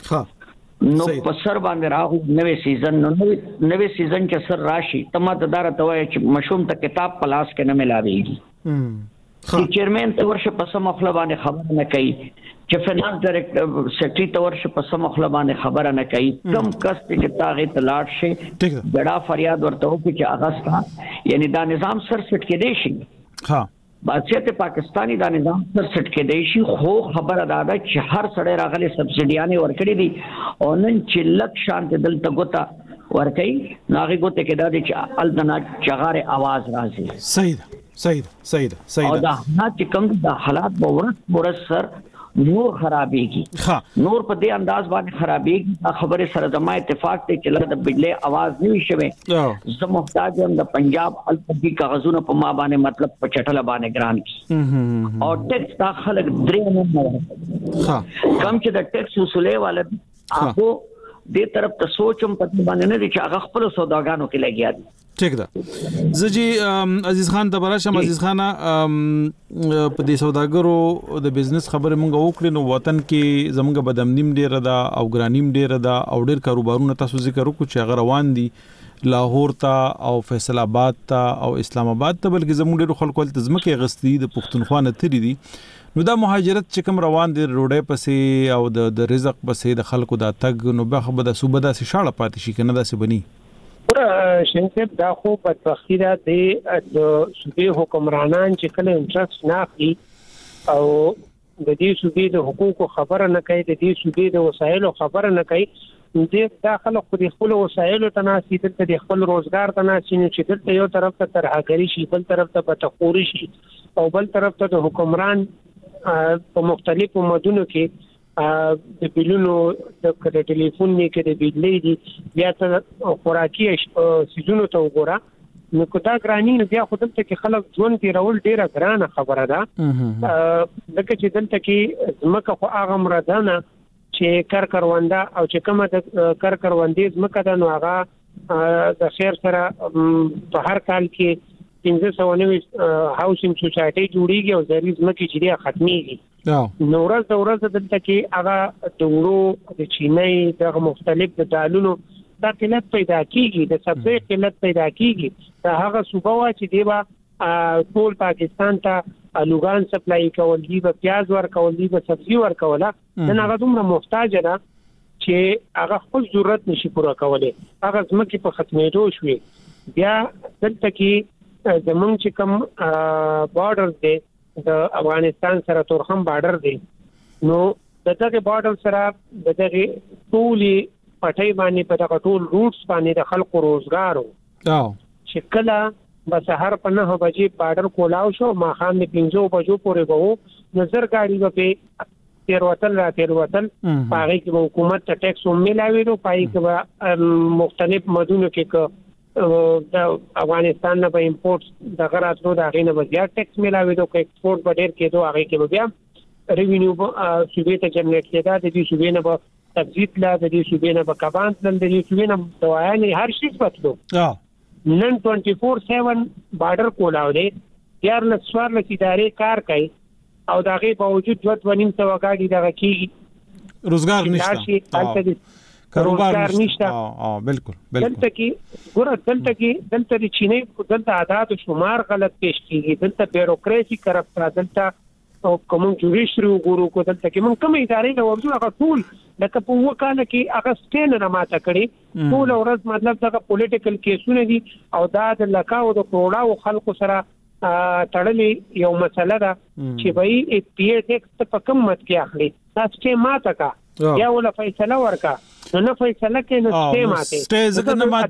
نو په سر باندې راغو نوې سیزن چې سر راشي تمه د دار ته وای چې مشوم ته کتاب پلاس کې نه ملاويږي چې چیرمن ته ورشه په سم خپل باندې خبر نه کوي چې فینانس ډایرکټر سیکریټری ته ورشه په سم خپل باندې خبر نه کوي کم کس چې تاغه تلاټ شي ډډا فریاد ورته وکړي چې اغاستا یعنی دا نظام سر سټ کې دی شي ها بادشاہت پاکستانی دا نظام سر سټ کې دی شي خو خبر ادا ده چې هر سړی راغلي سبسيډيانه ورکړي دي او نن چې لک شانت دلته ګوتا ورکړي ناغي ګوته کې دا دي چې الدنا چغاره आवाज راځي صحیح او دا نه چې کوم د حالات ورس سر نور خرابېږي نور په دې انداز باندې خرابېږي خبره سره زما اتفاق ته چې لږ د بجلی आवाज نه وشوي زه محتاج یم د پنجاب الپدی کاغذونو په ما باندې مطلب په چټله باندې ګران کی او ټیکس تا خلک درې نه کم چې د ټیکس وصولې والا هغه دې طرف ته سوچم په باندې نه دي چې هغه خپل سوداګانو کې لګیا دي ٹھیک ده زجی عزیز خان تبرشم عزیز خان په دې سوداګرو د بزنس خبره مونږ وکړو نو وطن کې زمونږ بدامنیم ډیر ده او ګرانیم ډیر ده او ډیر کاروبارونه تاسو ذکر وکړو چې هغه روان دي لاهور ته او فیصل آباد ته او اسلام آباد ته بلکې زمونږ ډیر خلکو ته ځمکه غستی د پښتونخوا نه تری دي نو دا مهاجرت چې کوم روان دي روډه پسې او د رزق پسې د خلکو دا تګ نو به د صوبه د شاړه پاتې شي کنه دا څه بني شنکب دا خو په تخیره د صوبې حکمرانان چې کله انټرست نه اخلي او د دې صوبې د حقوقو خبره نه کوي د دې صوبې د وسایلو خبره نه کوي دې داخله خو د خپل وسایلو تناسي د خپل روزګار تناسي چې دلته یو طرف ته ترهګری شي بل طرف ته پټخوري شي او بل طرف ته د حکمران په مختلفو مدنو کې د بیلونو د ټلیفون نه کې د بجلی دي بیا ته خوراکي سيزونو ته وګوره نو کدا ګرانی بیا خودم ته کې خلک ژوند پیرول ډیره ګرانه خبره ده لکه چې دلته کې زمکه خو هغه مرادانه چې کروانده او چې کومه د کروندې زمکه ده نو هغه د خیر سره په هر کال کې 1590 هاوسینګ سوسایټي جوړیږي او زری زمکه چې دی ختميږي نو ورځ دلته کې هغه د ورو د چینای د مختلف د ډالونو دا قلت پیدا کیږي د سبزی قلت پیدا کیږي دا هغه صوبه وا چې دیوا ټول پاکستان ته الوغان سپلای کول دي په پیاز ور کول دي په سبزی ور کوله نن هغه دومره محتاج ده چې هغه خپل ضرورت نشي پوره کولای هغه زمکه په ختمېدو شوې بیا دلته کې زمونږ چې کوم بارډر دی د افغانستان سره تورخم بارډر دی نو دغه بارډر سره دغه ټولي پټي باندې په دغه ټول روټس باندې د خلکو روزګارو چې کله به سحر په 9 بجې بارډر کولاو شو ما خام 15 بجو پورې وو نظر گاڑی په تیر وطن پاره کې حکومت ته ټیکس هم ملاوي نو پای کې مختلف مدونو کې د افغانستان نه په امپورټ د غراتلو د غینه بیا ټیکس ملاوي نو کې ایکسپورټ په ډیر کې دوه هغه کې بیا ریوینیو صوبې ته جنریټ کېدا د دې صوبې نه به تبزیت لا د دې صوبې نه به کبان تل د دې صوبې نه دوايانې هر شي پاتلو نن 24/7 بارډر کولاو دی یار لسوار لسیدارې کار کوي او دغه باوجود 2.5 غاډي دغه کی روزګار نشته روزګار نشته بالکل دلته کې ګوره دلته د چینې دلته عادت شمار غلط پیش کیږي دلته بیوروکراسي کرپټ دلته او کوم جوړیشري وګورو کو دلته کې مونږ کوم ادارې له ورځو هغه ټول لکه په وکاله کې هغه سټین نه ماته کړي ټول ورځ مطلب دا پولیټیکل کیسونه دي او دا د لکاو د کروڑاو خلکو سره تړلې یو مسله ده چې به ای پی ټیکس په کم مت کې اخلي تاسو چې ماته کا یا ولا فیصله ورکا نو فیصله کې نو سټې ماته سټې ځکه نه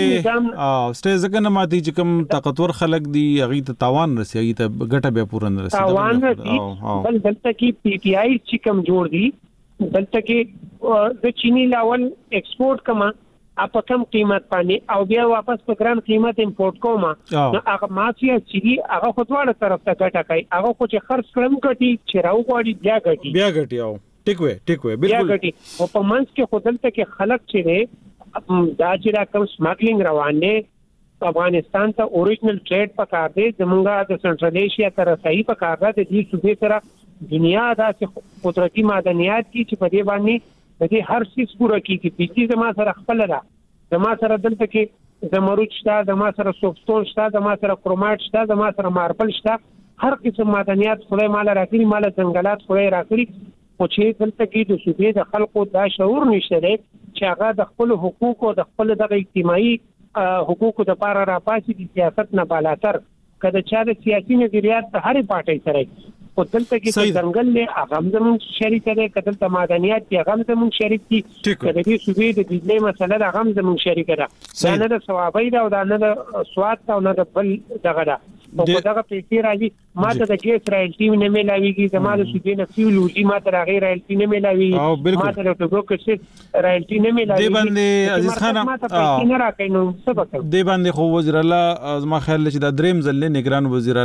ماتي چې کوم طاقتور خلک دي هغه ته تاوان رسېږي ته ګټه به پوره نه رسېږي تاوان رسېږي بل دلته کې پی ټی آی چې کوم جوړ دي دلته کې د چینی لاول ایکسپورټ کما اپ کم قیمت باندې او بیا واپس په ګران قیمت امپورټ کوما نو هغه مافیا چې هغه خطواله طرف ته ګټه کوي هغه خو چې خرڅ کړم ګټي چې راو غواړي بیا ګټي او ټیک وې بالکل او په منځ کې خودلته کې خلک چې نه دا چې را کوم سمګلینګ روان دي افغانستان ته اوریجنل ټریډ پکار دی زمونږه د سنټرل ایشیا تر صحیح پکار ده د دې صوبې سره دنیا دا چې قدرتي معدنیات کی چې په دې باندې د دې هر څه پوره کیږي بيجي زما سره خپل را زما سره دلته کې زمرد شته زما سره سوفټون شته زما سره کرومایټ شته زما سره ماربل شته هر قسم معدنیات خدای مال راکړي مال ځنګلات خدای راکړي او چې دلته کې د صوبې د خلکو دا شعور نشته دی چې هغه د خپل حقوقو د خپل د اجتماعي حقوقو د لپاره راپاسي د سیاست نه بالاتر کله چې د سیاسي نظریات د هرې پارټۍ سره او دلته کې څنګه له هغه زموږ شریک دی کله ته معدنیات کې هغه زموږ شریک دي کله دې صوبې د بجلی مسله د هغه زموږ شریک ده دا نه د ثوابي دا او دا نه د سواد او نه د بل دغه ده او دغه پیسې راځي ماته د کې اسرائیل نه ملاويږي زموږ صوبې نه فیولوجي ماته د غیر اسرائیل نه ملاويږي ماته د ټوګو کې اسرائیل نه ملاويږي دې باندې عزیز خان نه راکې نو سبق دې باندې خو وزیر الله زما خیال چې د دریم ځل نگران وزیر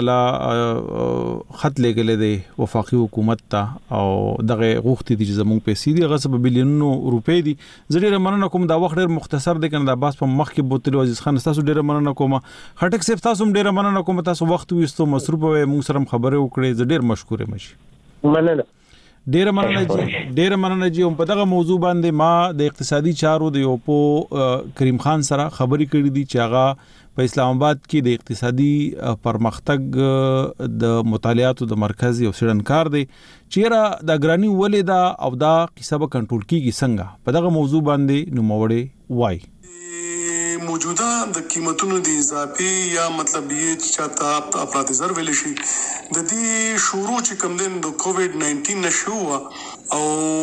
الله خط لګل دی وفاقي حکومت ته او دغه غوښتي دي چې زموږ پیسې دي غصب بلیونو روپې دي زړه مننه کوم دا وخت ډیر مختصر دی کنه د باس په مخ کې بوتل عزیز خان تاسو ډیر مننه کوم خټک صاحب تاسو ډیر مننه کوم تاسو وخت وستو مصروف وې موږ سره خبرې وکړې ډیر مشکور یم مننه ډیر مننه جی په دغه موضوع باندې ما د اقتصادي چارو د یو په کریم خان سره خبرې کړې دي چې هغه په اسلام آباد کې د اقتصادي پرمختګ د مطالعاتو د مرکز یو سړنکار دی چیرې د ګرانی ولې دا او دا قصه به کنټرول کیږي څنګه په دغه موضوع باندې نوموړی وای موجوده د قیمتونو د اضافي یا مطلب یې چې چاته افراط زر ویل شي د دې شروع چې کوم دین د کووډ 19 نشو او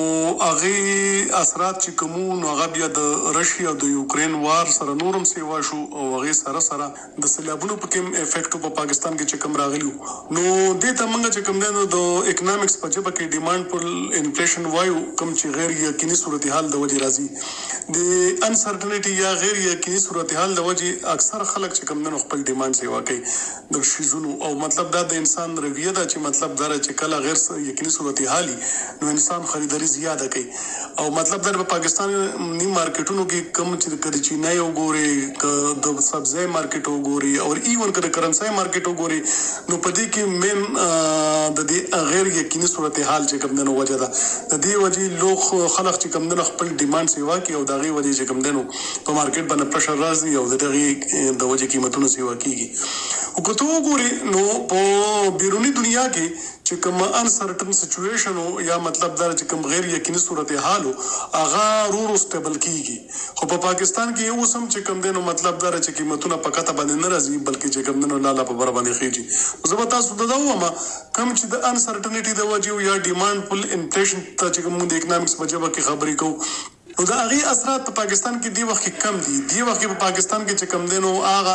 هغه اثرات چې کومون هغه بیا د رشیا او د یوکرين وار سره نورم سیوا شو او هغه سره د سیلابونو په کوم افیکټ په پاکستان کې چې کوم راغلیو نو د تمنګ چې کوم د اکونومکس په جبه کې ډیماند پر انفلیشن وایو کوم چې غیر یقیني صورتحال د وجې راځي د انسرټنټی یا غیر یقیني صورتحال د وجې اکثر خلک چې کوم نه خپل ډیماند سیوا کوي د شیزونو او مطلب دا د انسان رویه دا چې مطلب دا چې کله غیر یقیني صورتحالي نو انسان خریداري زیاته کوي او مطلب در په پاکستان نی مارکیټونو کې کم چې کړي چې نه یو ګوري د سبزی مارکیټ وګوري او ایون کړي کرنسي مارکیټ وګوري نو په دې کې مین د دې غیر یقیني صورتحال چې کوم نه وجه ده د دې وجې لوخ خلک چې کوم نه خپل ډیماند سیوا کوي او دغه وجې چې کوم نه په مارکیټ باندې پرشر راځي او دغه د وجې قیمتونو سیوا کیږي او کته وګوري نو په بیرونی دنیا کې چې کوم انسرټن سچويشن یا مطلب دا چې کوم غیر یقیني صورتحال هغه ورو سټیبل کیږي خو په پاکستان کې یو سم چې کوم دینو مطلب دا چې قیمتونه پکته باندې نه راځي بلکې چې کوم دینو لاله په بر باندې خيږي زه به تاسو ته دا وایم کوم چې د انسرټنټی د وجې یا ډیماند پل انفلیشن ته چې کوم د اکونومکس په جبه کې خبرې کوو نو دا غي اثرات په پاکستان کې دی وخت کم دي. دی وخت په پاکستان کې چې کم دینو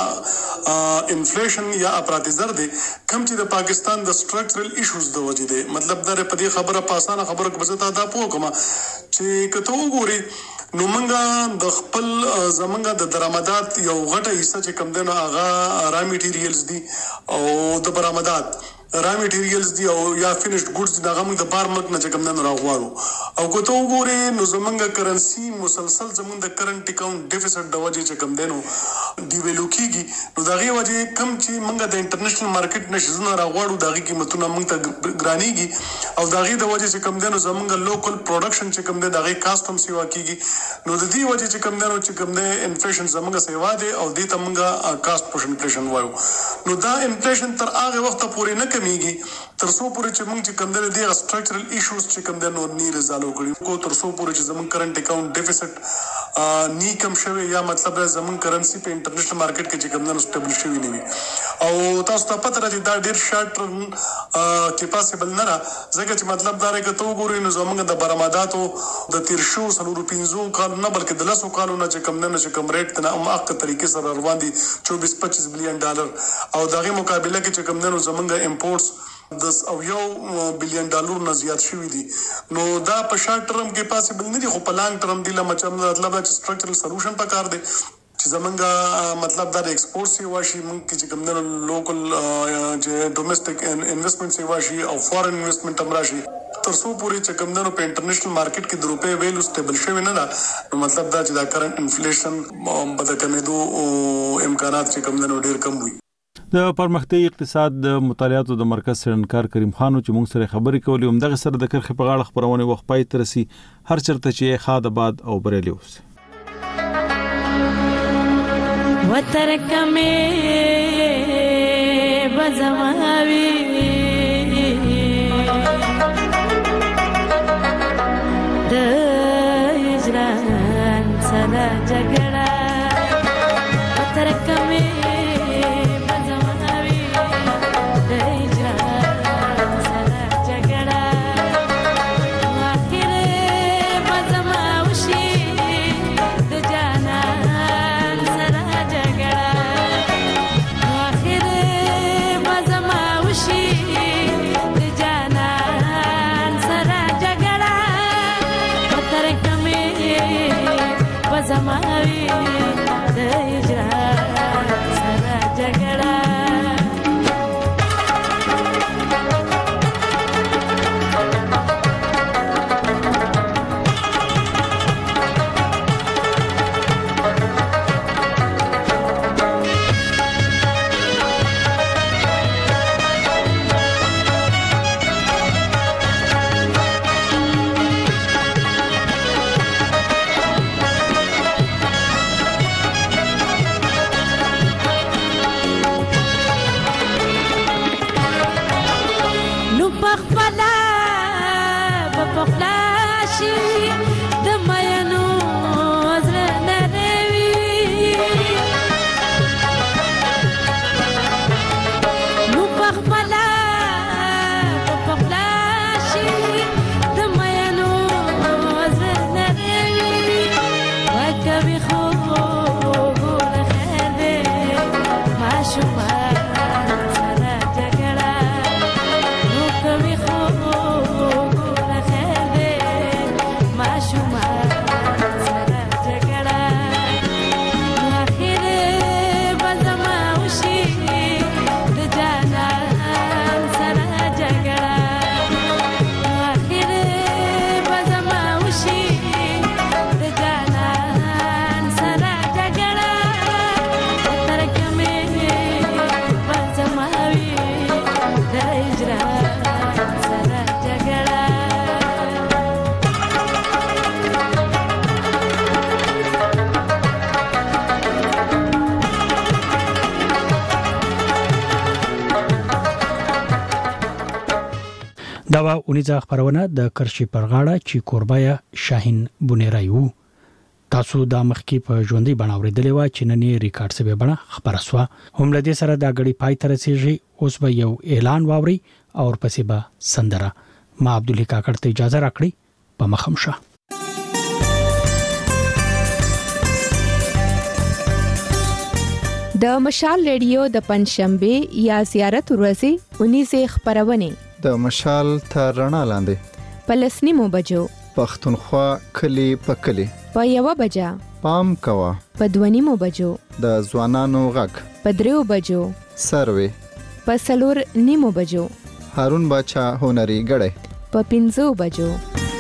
هغه انفلیشن یا افراطي زر دي کم چې د پاکستان د سټرکچرل ایشوز د وجې دي. مطلب دا په دې خبره په اسانه خبره کې بزته دا پوه کوم چې کته وګوري نو منګه د خپل زمنګه د درآمدات یو غټه حصہ چې کم دینو هغه را میټیریلز دي او د برآمدات را میټیریلز دي او یا فینیشډ ګډز دي هغه موږ د بار ملک نه چې کم دینو راغواړو او کوته وګوري نو زمنګه کرنسی مسلسل زمنګ د کرنٹ اکاؤنٹ ډیفیسټ د وجې چې کم دینو ډیویلو کیږي نو دغه وجې کم چې موږ د انټرنیشنل مارکیټ نشزونه راغواړو دغه قیمتونه موږ ته ګرانیږي او دغه د وجې چې کم دینو زمنګ لوکل پروډکشن چې کم دی دغه کاست هم سیوا کیږي نو د دې وجې چې کم دینو چې کم دی انفلیشن زمنګ سیوا دی او دې ته موږ کاست پوش انفلیشن وایو. نو دا انفلیشن تر هغه وخت پورې نه کمیږي تر څو پورې چې موږ چې کم دی د سټرکچرل ایشوز چې کم دی نو نه ریزالو کړي کو تر څو پورې چې زموږ کرنٹ اکاؤنٹ ډیفیسټ نی کم شوی یا مطلب زموږ کرنسی په انټرنیشنل مارکیټ کې چې کم دی سټیبل شوی نه وي او تاسو ته پته راځي دا ډیر شارټ ټرم کې پاسبل نه را ځکه چې مطلب دا راکه تو ګورئ نو زموږ د برآمداتو د تیر شو 15 کال نه بلکې د 10 کالو نه چې کم نه چې کم ریټ نه هم اخته طریقې سره روان دي 24-25 بلین ډالر او دغه مقابله کې چې کم نه زموږ امپورټس د $1 بلین نه زیات شوی دي. نو دا په شارټ ټرم کې پاسبل نه دي خو په لانګ ټرم دی مطلب چې سټرکچرل سولوشن پکار دی چې زمونږ مطلب دا ایکسپورټ سیوا شي موږ چې کوم نه لوکل چې ډومېسټک انویسټمنټ سیوا شي او فورن انویسټمنټ هم راشي تر څو پورې چې کوم نه په انټرنیشنل مارکیټ کې د روپې ویلو سټیبل شوی نه ده نو مطلب دا چې دا کرنٹ انفلیشن په د کمیدو امکانات چې کوم نه ډیر کم وي. د پرمختیايي اقتصاد د مطالعاتو د مرکز څېړنکار کریم خانو چې موږ سره خبرې کولې هم دغه سره د کرخې په غاړه خبرونه وخت پای ترسي هر چرته چې خاد آباد او بریلی اوسي. وترک مې بزماوي د هجران سره جګړه وترک مې دا و اونیزه خبرونه د کرشي پرغاړه چې کوربایا شاهین بونیرایو تاسو د مخکې په ژوندۍ بڼه اوریدلې و چې نن ریکارډ سوي بڼه خبره سو هم لدې سره د غړي پای تر رسیږي اوس به یو اعلان واوري او پسې به سندره ما عبدالله کاکړ ته اجازه راکړي په مخمشه د مشال ریډیو د پنځشنبه یا زیارت ورځې 19 خبرونه د مشال تر رڼا لاندې پلسنیمو بجو پښتونخوا کلی په کلی په 1 بجا پام کوا په 2 بجو د ځوانانو غږ په 3 بجو سروي په 4 بجو هارون بچا هنري غړې په 5 بجو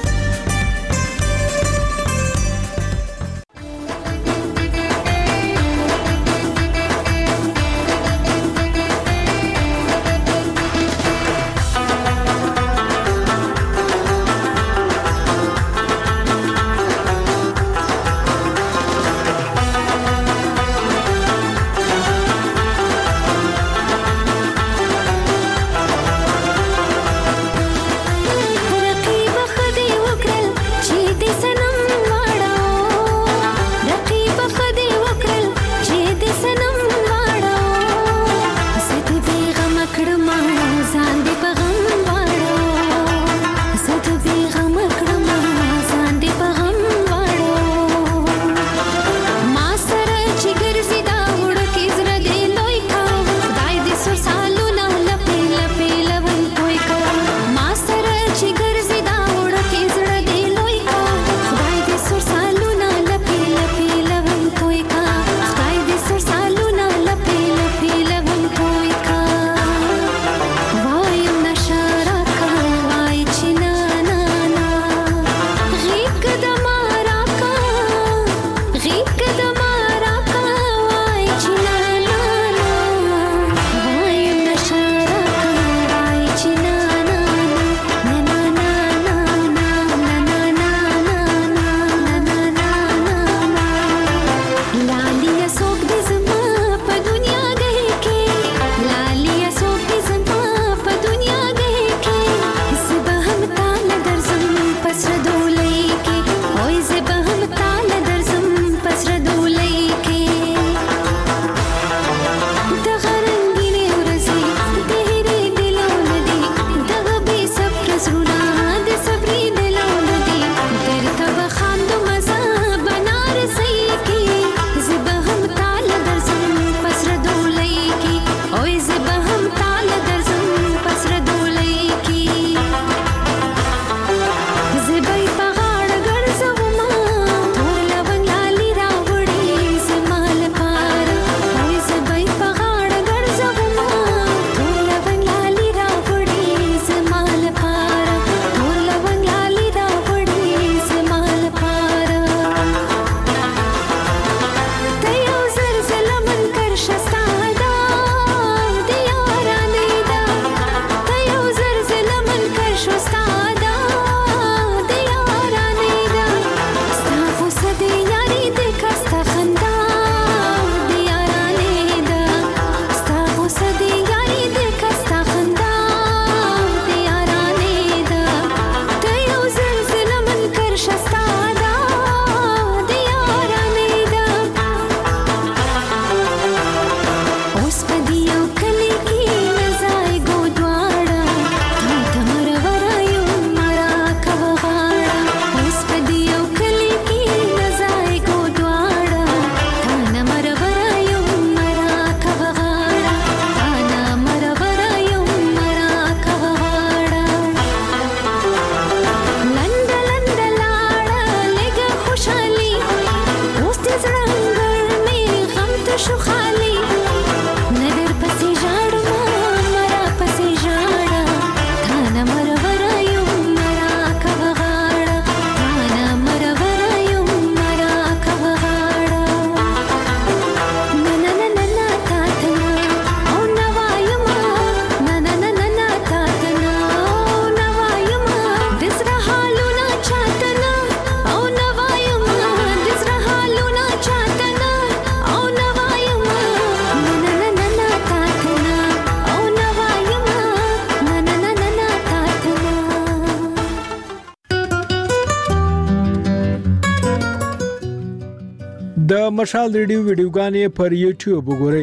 د مشال ریډیو ویډیوګانې پر یوټیوب وګورئ.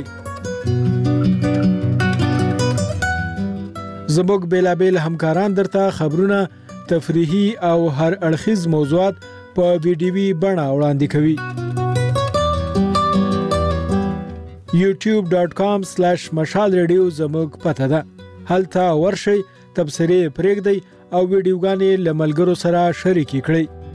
زموږ بیلابیل همکاران درته خبرونه، تفریحي او هر اړخیز موضوعات په ویډیوي بڼه وړاندې کوي. youtube.com/مشال ریډیو زموږ پته ده. هلته ورشئ، تبصرې پرېږدئ او ویډیوګانې له ملګرو سره شریکې کړئ.